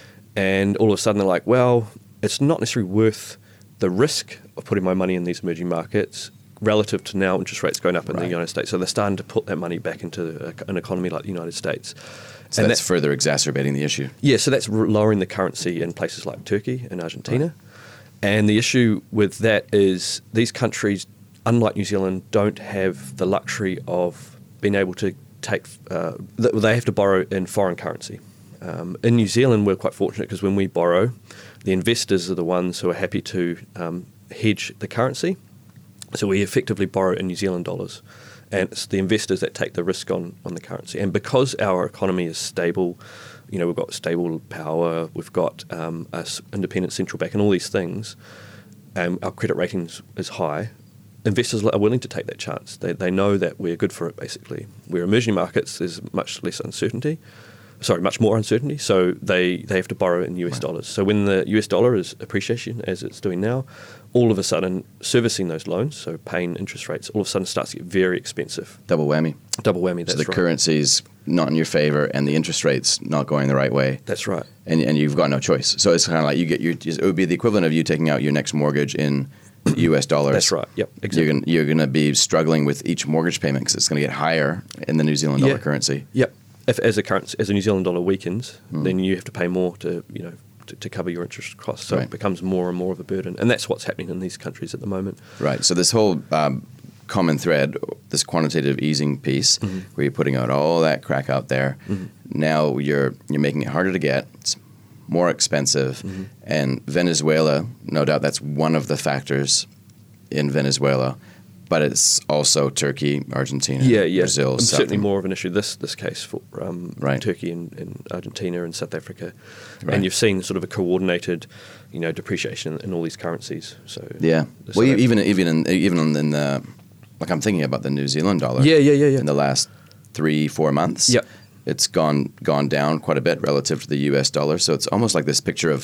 And all of a sudden, they're like, well, it's not necessarily worth the risk of putting my money in these emerging markets relative to now interest rates going up in Right. the United States. So they're starting to put that money back into a, an economy like the United States. so and that's that- further exacerbating the issue. yeah, so that's r- lowering the currency in places like Turkey and Argentina. Right. And the issue with that is these countries, unlike New Zealand, don't have the luxury of being able to take, uh, th- they have to borrow in foreign currency. Um, in New Zealand, we're quite fortunate because when we borrow, the investors are the ones who are happy to um, hedge the currency. So we effectively borrow in New Zealand dollars. And it's the investors that take the risk on, on the currency. And because our economy is stable, you know, we've got stable power, we've got um, a s- independent central bank and all these things, and our credit ratings is high, investors are willing to take that chance. They, they know that we're good for it, basically. We're emerging markets, there's much less uncertainty. Sorry, much more uncertainty. So they, they have to borrow in U S Right. dollars. So when the U S dollar is appreciation, as it's doing now, all of a sudden servicing those loans, so paying interest rates, all of a sudden starts to get very expensive. Double whammy. Double whammy, that's so the right. currency's not in your favor and the interest rate's not going the right way. That's right. And, and you've got no choice. So it's kind of like you get your, it would be the equivalent of you taking out your next mortgage in U S dollars. That's right. Yep, exactly. You're going you're going to be struggling with each mortgage payment because it's going to get higher in the New Zealand dollar Yeah. currency. Yep. If as a currency, as a New Zealand dollar weakens, Mm. then you have to pay more to you know to, to cover your interest costs. So Right. it becomes more and more of a burden, and that's what's happening in these countries at the moment. Right. So this whole um, common thread, this quantitative easing piece, Mhm. where you're putting out all that crack out there, Mhm. now you're you're making it harder to get. It's more expensive, Mhm. and Venezuela, no doubt, that's one of the factors in Venezuela. But it's also Turkey, Argentina, Yeah, yeah. Brazil. Um, South certainly Am- more of an issue this this case for um, Right. Turkey and, and Argentina and South Africa, Right. and you've seen sort of a coordinated, you know, depreciation in, in all these currencies. So Yeah. so Well, that- even even in even in the like I'm thinking about the New Zealand dollar. yeah, yeah, yeah, yeah. In the last three four months. Yep. It's gone gone down quite a bit relative to the U S dollar. So it's almost like this picture of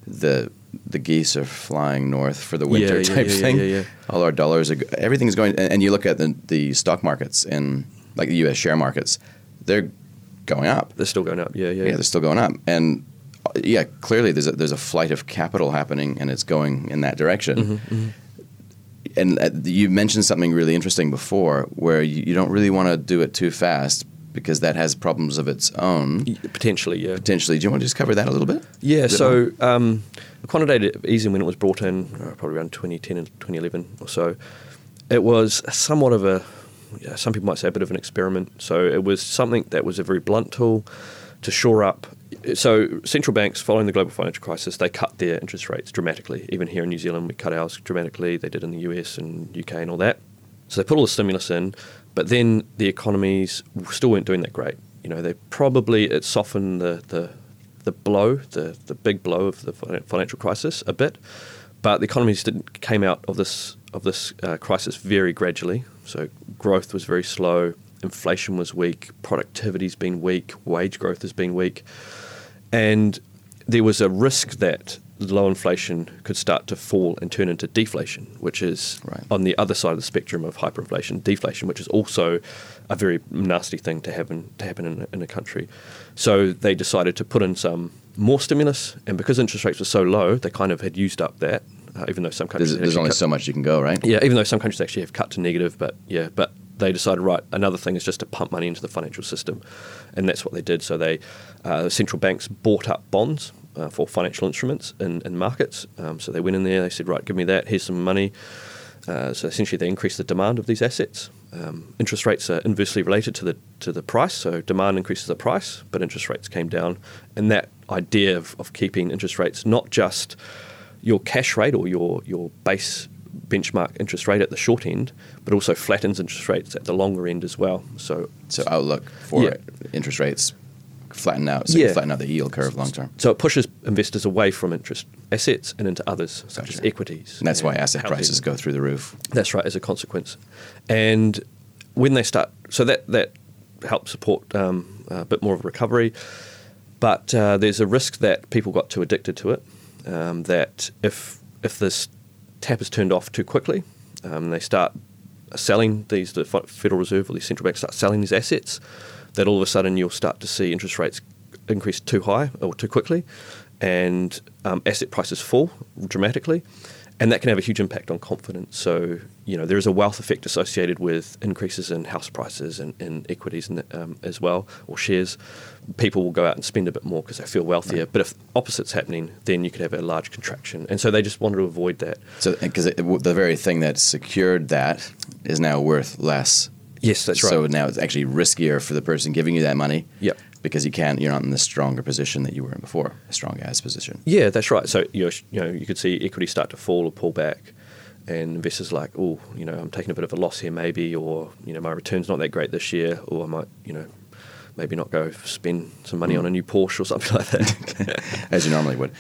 the the geese are flying north for the winter Yeah, yeah, type yeah, thing. yeah, yeah. All our dollars are go- everything's going, and, and you look at the the stock markets in like the U S share markets, they're going up. They're still going up. Yeah, yeah. Yeah, they're still going up, and uh, yeah, clearly there's a, there's a flight of capital happening, and it's going in that direction. Mm-hmm, mm-hmm. And uh, you mentioned something really interesting before, where you, you don't really want to do it too fast because that has problems of its own. Potentially, yeah. Potentially. Do you want to just cover that a little bit? Yeah, A bit so um, quantitative easing, when it was brought in, uh, probably around twenty ten and twenty eleven or so, it was somewhat of a, yeah, some people might say a bit of an experiment. So it was something that was a very blunt tool to shore up. So central banks, following the global financial crisis, they cut their interest rates dramatically. Even here in New Zealand, we cut ours dramatically. They did in the U S and U K and all that. So they put all the stimulus in, but then the economies still weren't doing that great. You know, they probably, it softened the, the, the blow, the, the big blow of the financial crisis a bit, but the economies didn't, came out of this, of this uh, crisis very gradually. So growth was very slow, inflation was weak, productivity's been weak, wage growth has been weak, and there was a risk that low inflation could start to fall and turn into deflation, which is Right. on the other side of the spectrum of hyperinflation, deflation, which is also a very nasty thing to happen to happen in, in a country. So they decided to put in some more stimulus, and because interest rates were so low, they kind of had used up that. Uh, even though some countries There's, had there's actually only cut- so much you can go, right? yeah, even though some countries actually have cut to negative, but yeah, but they decided, right, another thing is just to pump money into the financial system, and that's what they did. So they, uh, central banks bought up bonds uh, for financial instruments in, in markets. Um, so they went in there, they said, right, give me that, here's some money. Uh, so essentially they increased the demand of these assets. Um, interest rates are inversely related to the to the price, so demand increases the price, but interest rates came down. And that idea of, of keeping interest rates not just your cash rate or your, your base benchmark interest rate at the short end, but also flattens interest rates at the longer end as well. So, So outlook for Yeah. interest rates flatten out, so you Yeah. flatten out the yield curve long term. so it pushes investors away from interest assets and into others, such as Gotcha. equities. And that's why and asset housing. prices go through the roof. That's right, as a consequence. And when they start, so that, that helps support um, a bit more of a recovery. But uh, there's a risk that people got too addicted to it, um, that if if this tap is turned off too quickly, um, they start selling these, the Federal Reserve or the central banks start selling these assets, that all of a sudden you'll start to see interest rates increase too high or too quickly, and um, asset prices fall dramatically, and that can have a huge impact on confidence. So, you know, there is a wealth effect associated with increases in house prices and, and equities and, um, as well, or shares. People will go out and spend a bit more because they feel wealthier. Right. But if opposite's happening, then you could have a large contraction. And so they just wanted to avoid that. So, because the very thing that secured that is now worth less. Yes, that's right. So now it's actually riskier for the person giving you that money. Yep. Because you can't, you're not in the stronger position that you were in before, a strong as position. Yeah, that's right. So you know, sh- you know, you could see equity start to fall or pull back, and investors are like, oh, you know, I'm taking a bit of a loss here, maybe, or you know, my return's not that great this year, or I might, you know, maybe not go spend some money Mm. on a new Porsche or something like that. As you normally would.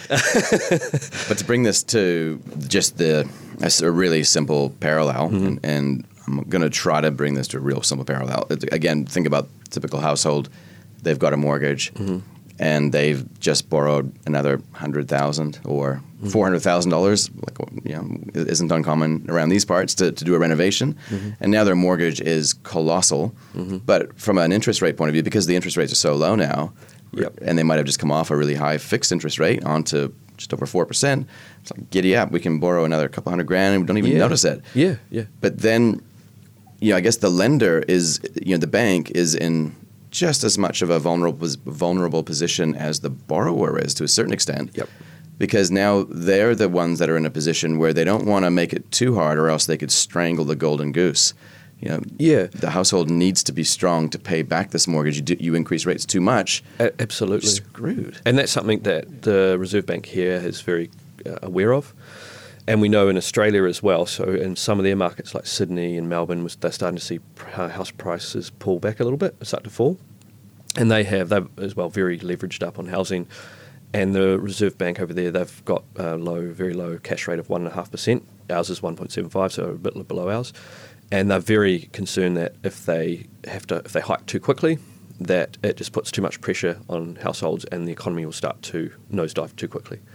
But to bring this to just the a s- a really simple parallel, Mm-hmm. and, and I'm going to try to bring this to a real simple parallel. It- Again, think about typical household. They've got a mortgage, Mm-hmm. and they've just borrowed another hundred thousand or Mm-hmm. four hundred thousand dollars. Like, you know, it isn't uncommon around these parts to, to do a renovation, Mm-hmm. and now their mortgage is colossal. But from an interest rate point of view, because the interest rates are so low now, Yep. and they might have just come off a really high fixed interest rate onto just over four percent. It's like, giddy up, we can borrow another couple hundred grand and we don't even Yeah. notice it. yeah, yeah. But then, you know, I guess the lender is, you know, the bank is in just as much of a vulnerable vulnerable position as the borrower is to a certain extent. Yep. Because now they're the ones that are in a position where they don't want to make it too hard, or else they could strangle the golden goose. You know, Yeah. the household needs to be strong to pay back this mortgage. You, do, you increase rates too much, A- absolutely. you're screwed. And that's something that the Reserve Bank here is very uh, aware of. And we know in Australia as well. So in some of their markets like Sydney and Melbourne, was- they're starting to see pr- house prices pull back a little bit, start to fall. And they have, they've as well very leveraged up on housing. And the Reserve Bank over there, they've got a low, very low cash rate of one point five percent. Ours is one point seven five, so a bit below ours. And they're very concerned that if they have to, if they hike too quickly, that it just puts too much pressure on households and the economy will start to nosedive too quickly.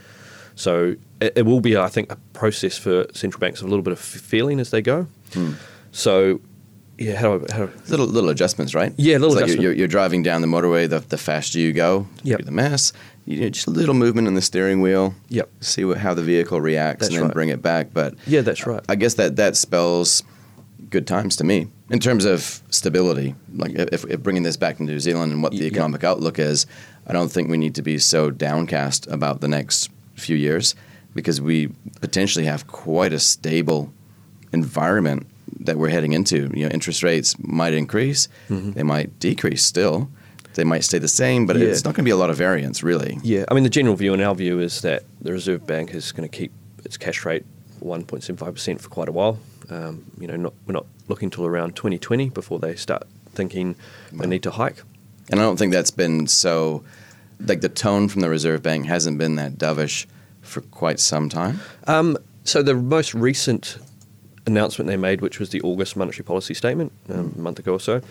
So it, it will be, I think, a process for central banks of a little bit of feeling as they go. Hmm. So, yeah, how do I... How do I Little little adjustments, right? Yeah, little it's like adjustment. You're, you're driving down the motorway, the, the faster you go, Yep. the mass. You know, just a little movement in the steering wheel. Yep. See what, how the vehicle reacts, That's and then right. bring it back. But Yeah, that's right. I guess that, that spells good times to me in terms of stability. Like if, if bringing this back to New Zealand and what the Yep. economic outlook is, I don't think we need to be so downcast about the next few years because we potentially have quite a stable environment that we're heading into. You know, interest rates might increase, Mhm. they might decrease still, they might stay the same, but Yeah. it's not going to be a lot of variance, really. Yeah, I mean, the general view and our view is that the Reserve Bank is going to keep its cash rate one point seven five percent for quite a while. Um, you know, not, we're not looking till around twenty twenty before they start thinking they need to hike. And I don't think that's been so, like the tone from the Reserve Bank hasn't been that dovish for quite some time. Um, so the most recent announcement they made, which was the August monetary policy statement, um, a month ago or so,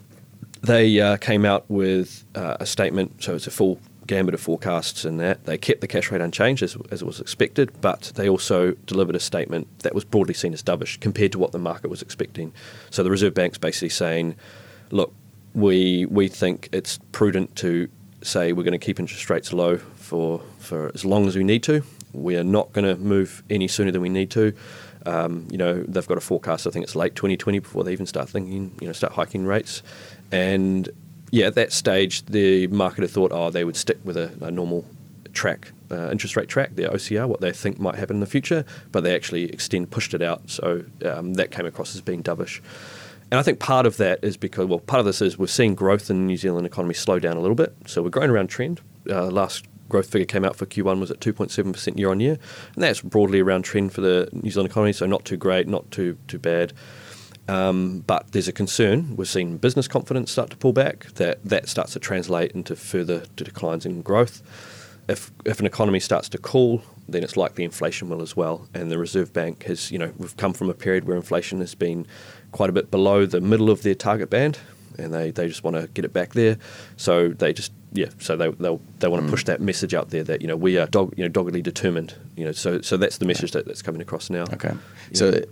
they uh, came out with uh, a statement, so it's a full gambit of forecasts in that. They kept the cash rate unchanged as, as it was expected, but they also delivered a statement that was broadly seen as dovish compared to what the market was expecting. So the Reserve Bank's basically saying, look, we we think it's prudent to say we're going to keep interest rates low for, for as long as we need to. We are not going to move any sooner than we need to. Um, you know, they've got a forecast, I think it's late twenty twenty before they even start thinking, you know, start hiking rates. And yeah, at that stage, the market had thought, oh, they would stick with a, a normal track, uh, interest rate track, their O C R, what they think might happen in the future, but they actually extend, pushed it out. So um, that came across as being dovish. And I think part of that is because, well, part of this is we're seeing growth in the New Zealand economy slow down a little bit. So we're growing around trend. Uh, last growth figure came out for Q one was at two point seven percent year on year. And that's broadly around trend for the New Zealand economy, so not too great, not too too bad. Um, but there's a concern. We're seeing business confidence start to pull back. That that starts to translate into further declines in growth. If if an economy starts to cool, then it's likely inflation will as well. And the Reserve Bank has, you know, we've come from a period where inflation has been quite a bit below the middle of their target band, and they, they just want to get it back there. So they just yeah, so they they they want to Mm. push that message out there that, you know, we are dog you know doggedly determined. You know, so so that's the message that, that's coming across now. Okay. Yeah. So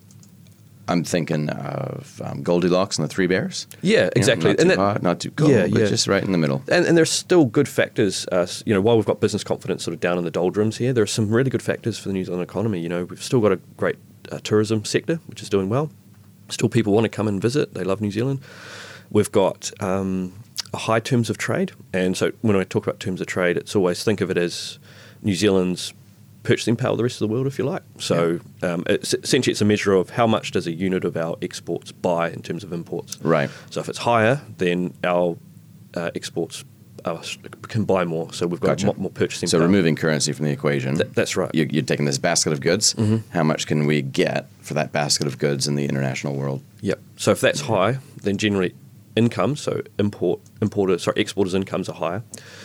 I'm thinking of um, Goldilocks and the Three Bears. Yeah, You know, exactly. not And too that- hot, not too cold, Yeah, but yeah. just right in the middle. And, and there's still good factors. Uh, s- you know, while we've got business confidence sort of down in the doldrums here, there are some really good factors for the New Zealand economy. You know, we've still got a great uh, tourism sector, which is doing well. Still, people want to come and visit. They love New Zealand. We've got um, a high terms of trade, and so when I talk about terms of trade, it's always think of it as New Zealand's purchasing power of the rest of the world, if you like. So um, it's, essentially, it's a measure of how much does a unit of our exports buy in terms of imports. Right. So if it's higher, then our uh, exports are, can buy more. So we've got Gotcha. more, more purchasing So power. removing currency from the equation. Th- that's right. You, you're taking this basket of goods. Mhm. How much can we get for that basket of goods in the international world? Yep. So if that's high, then generally incomes, so import importers, sorry, exporters' incomes are higher.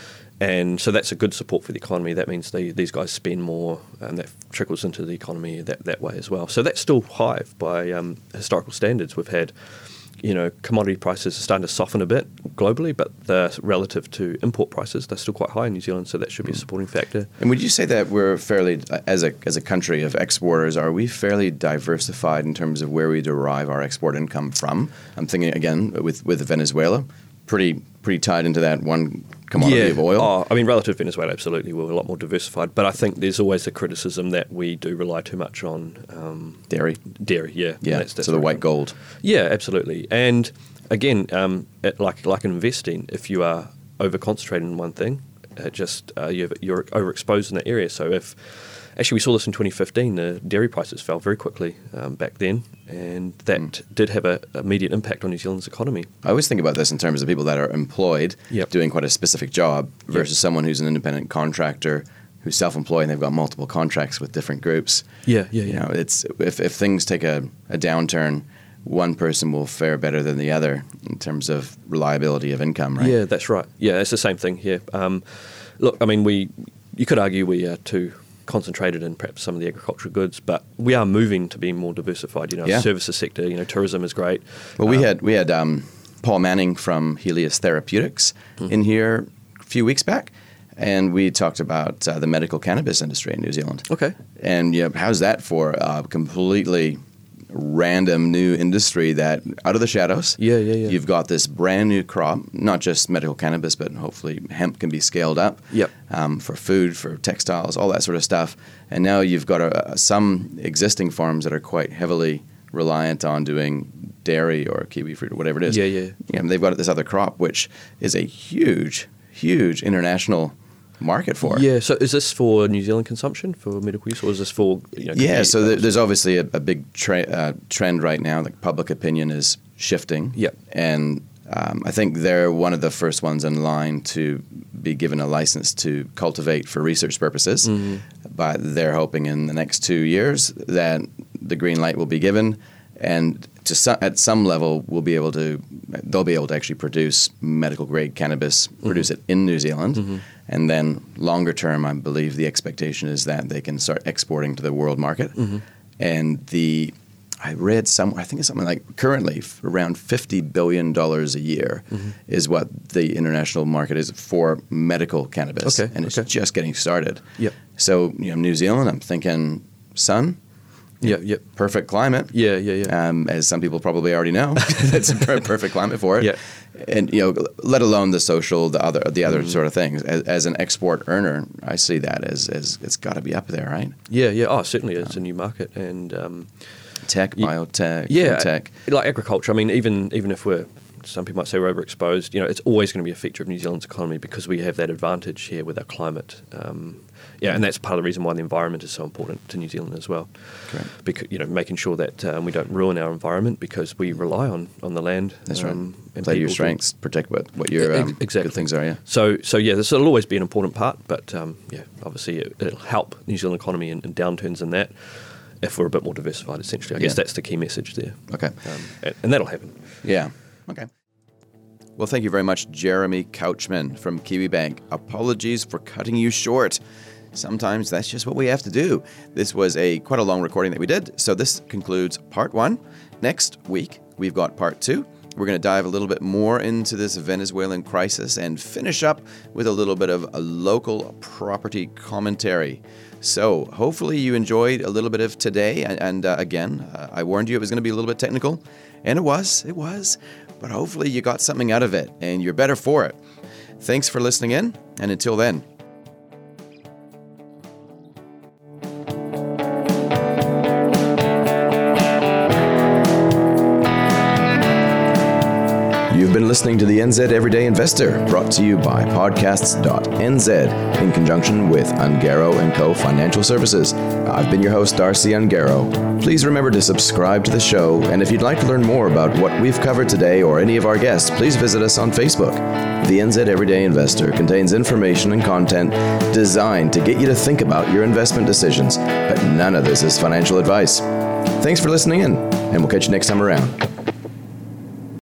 And so that's a good support for the economy. That means they, these guys spend more, and that trickles into the economy that, that way as well. So that's still high by um, historical standards. We've had, you know, commodity prices are starting to soften a bit globally, but they're relative to import prices, they're still quite high in New Zealand, so that should be a supporting factor. And would you say that we're fairly, as a as a country of exporters, are we fairly diversified in terms of where we derive our export income from? I'm thinking again with with Venezuela, pretty pretty tied into that one commodity of oil. Oh, I mean, relative to Venezuela, absolutely, we're a lot more diversified. But I think there's always the criticism that we do rely too much on um, Dairy. dairy. Yeah, Yeah. That's, that's so the right. white gold. Yeah, absolutely. And again, um, it, like like investing, if you are over concentrated in one thing, it just uh, you're, you're overexposed in that area. So if actually we saw this in twenty fifteen, the dairy prices fell very quickly um, back then, and that Mm. did have an immediate impact on New Zealand's economy. I always think about this in terms of people that are employed, Yep. doing quite a specific job, versus someone who's an independent contractor who's self-employed and they've got multiple contracts with different groups. Yeah, yeah, You know, it's if, if things take a, a downturn, one person will fare better than the other in terms of reliability of income, right? Yeah, that's right. Yeah, it's the same thing here. Um, look, I mean, we you could argue we are too concentrated in perhaps some of the agricultural goods, but we are moving to be more diversified. You know, Yeah. services sector, you know, tourism is great. Well, we Um, had we had um, Paul Manning from Helios Therapeutics Mhm. in here a few weeks back, and we talked about uh, the medical cannabis industry in New Zealand. Okay. And you know, how's that for a completely random new industry that out of the shadows? Yeah, yeah, yeah. You've got this brand new crop, not just medical cannabis, but hopefully hemp can be scaled up. Yep. Um, for food, for textiles, all that sort of stuff. And now you've got a, a, some existing farms that are quite heavily reliant on doing dairy or kiwi fruit or whatever it is. Yeah, yeah. You know, they've got this other crop, which is a huge, huge international market for. Yeah, so is this for New Zealand consumption, for medical use, or is this for... You know, yeah, so th- there's obviously a, a big tra- uh, trend right now. Like public opinion is shifting. Yep. And um, I think they're one of the first ones in line to be given a license to cultivate for research purposes. Mm-hmm. But they're hoping in the next two years that the green light will be given, and to some, at some level we'll be able to they'll be able to actually produce medical grade cannabis, mm-hmm. produce it in New Zealand, mm-hmm. and then longer term, I believe the expectation is that they can start exporting to the world market. Mm-hmm. And the I read somewhere, I think it's something like currently around fifty billion dollars a year mm-hmm. is what the international market is for medical cannabis. Okay, and it's okay. just getting started. Yep. So, you know, New Zealand, I'm thinking sun. Yeah, yep. Perfect climate. Yeah, yeah, yeah. Um, as some people probably already know, it's a per- perfect climate for it. Yeah. And, you know, let alone the social, the other the other mm-hmm. sort of things. As, as an export earner, I see that as, as it's got to be up there, right? Yeah, yeah. Oh, certainly it's a new market. And um, tech, biotech, yeah, tech. Like agriculture. I mean, even even if we're, some people might say we're overexposed, you know, it's always going to be a feature of New Zealand's economy because we have that advantage here with our climate. Um, yeah, and that's part of the reason why the environment is so important to New Zealand as well. Correct. Because, you know, making sure that um, we don't ruin our environment because we rely on, on the land. That's um, right. And play your people strengths, protect what, what your um, exactly. good things are, yeah. So, so yeah, this will always be an important part, but um, yeah, obviously it, it'll help New Zealand economy in, in downturns and that if we're a bit more diversified, essentially. I yeah. guess that's the key message there. Okay. Um, and, and that'll happen. Yeah. Okay. Well, thank you very much, Jeremy Couchman from Kiwibank. Apologies for cutting you short. Sometimes that's just what we have to do. This was a quite a long recording that we did, so this concludes part one. Next week, we've got part two. We're going to dive a little bit more into this Venezuelan crisis and finish up with a little bit of a local property commentary. So hopefully you enjoyed a little bit of today. And, and uh, again, uh, I warned you it was going to be a little bit technical, and it was, it was. But hopefully you got something out of it, and you're better for it. Thanks for listening in, and until then. You've been listening to the N Z Everyday Investor, brought to you by podcasts dot n z in conjunction with Ungaro and Co. Financial Services. I've been your host, Darcy Ungaro. Please remember to subscribe to the show, and if you'd like to learn more about what we've covered today or any of our guests, please visit us on Facebook. The N Z Everyday Investor contains information and content designed to get you to think about your investment decisions, but none of this is financial advice. Thanks for listening in, and we'll catch you next time around.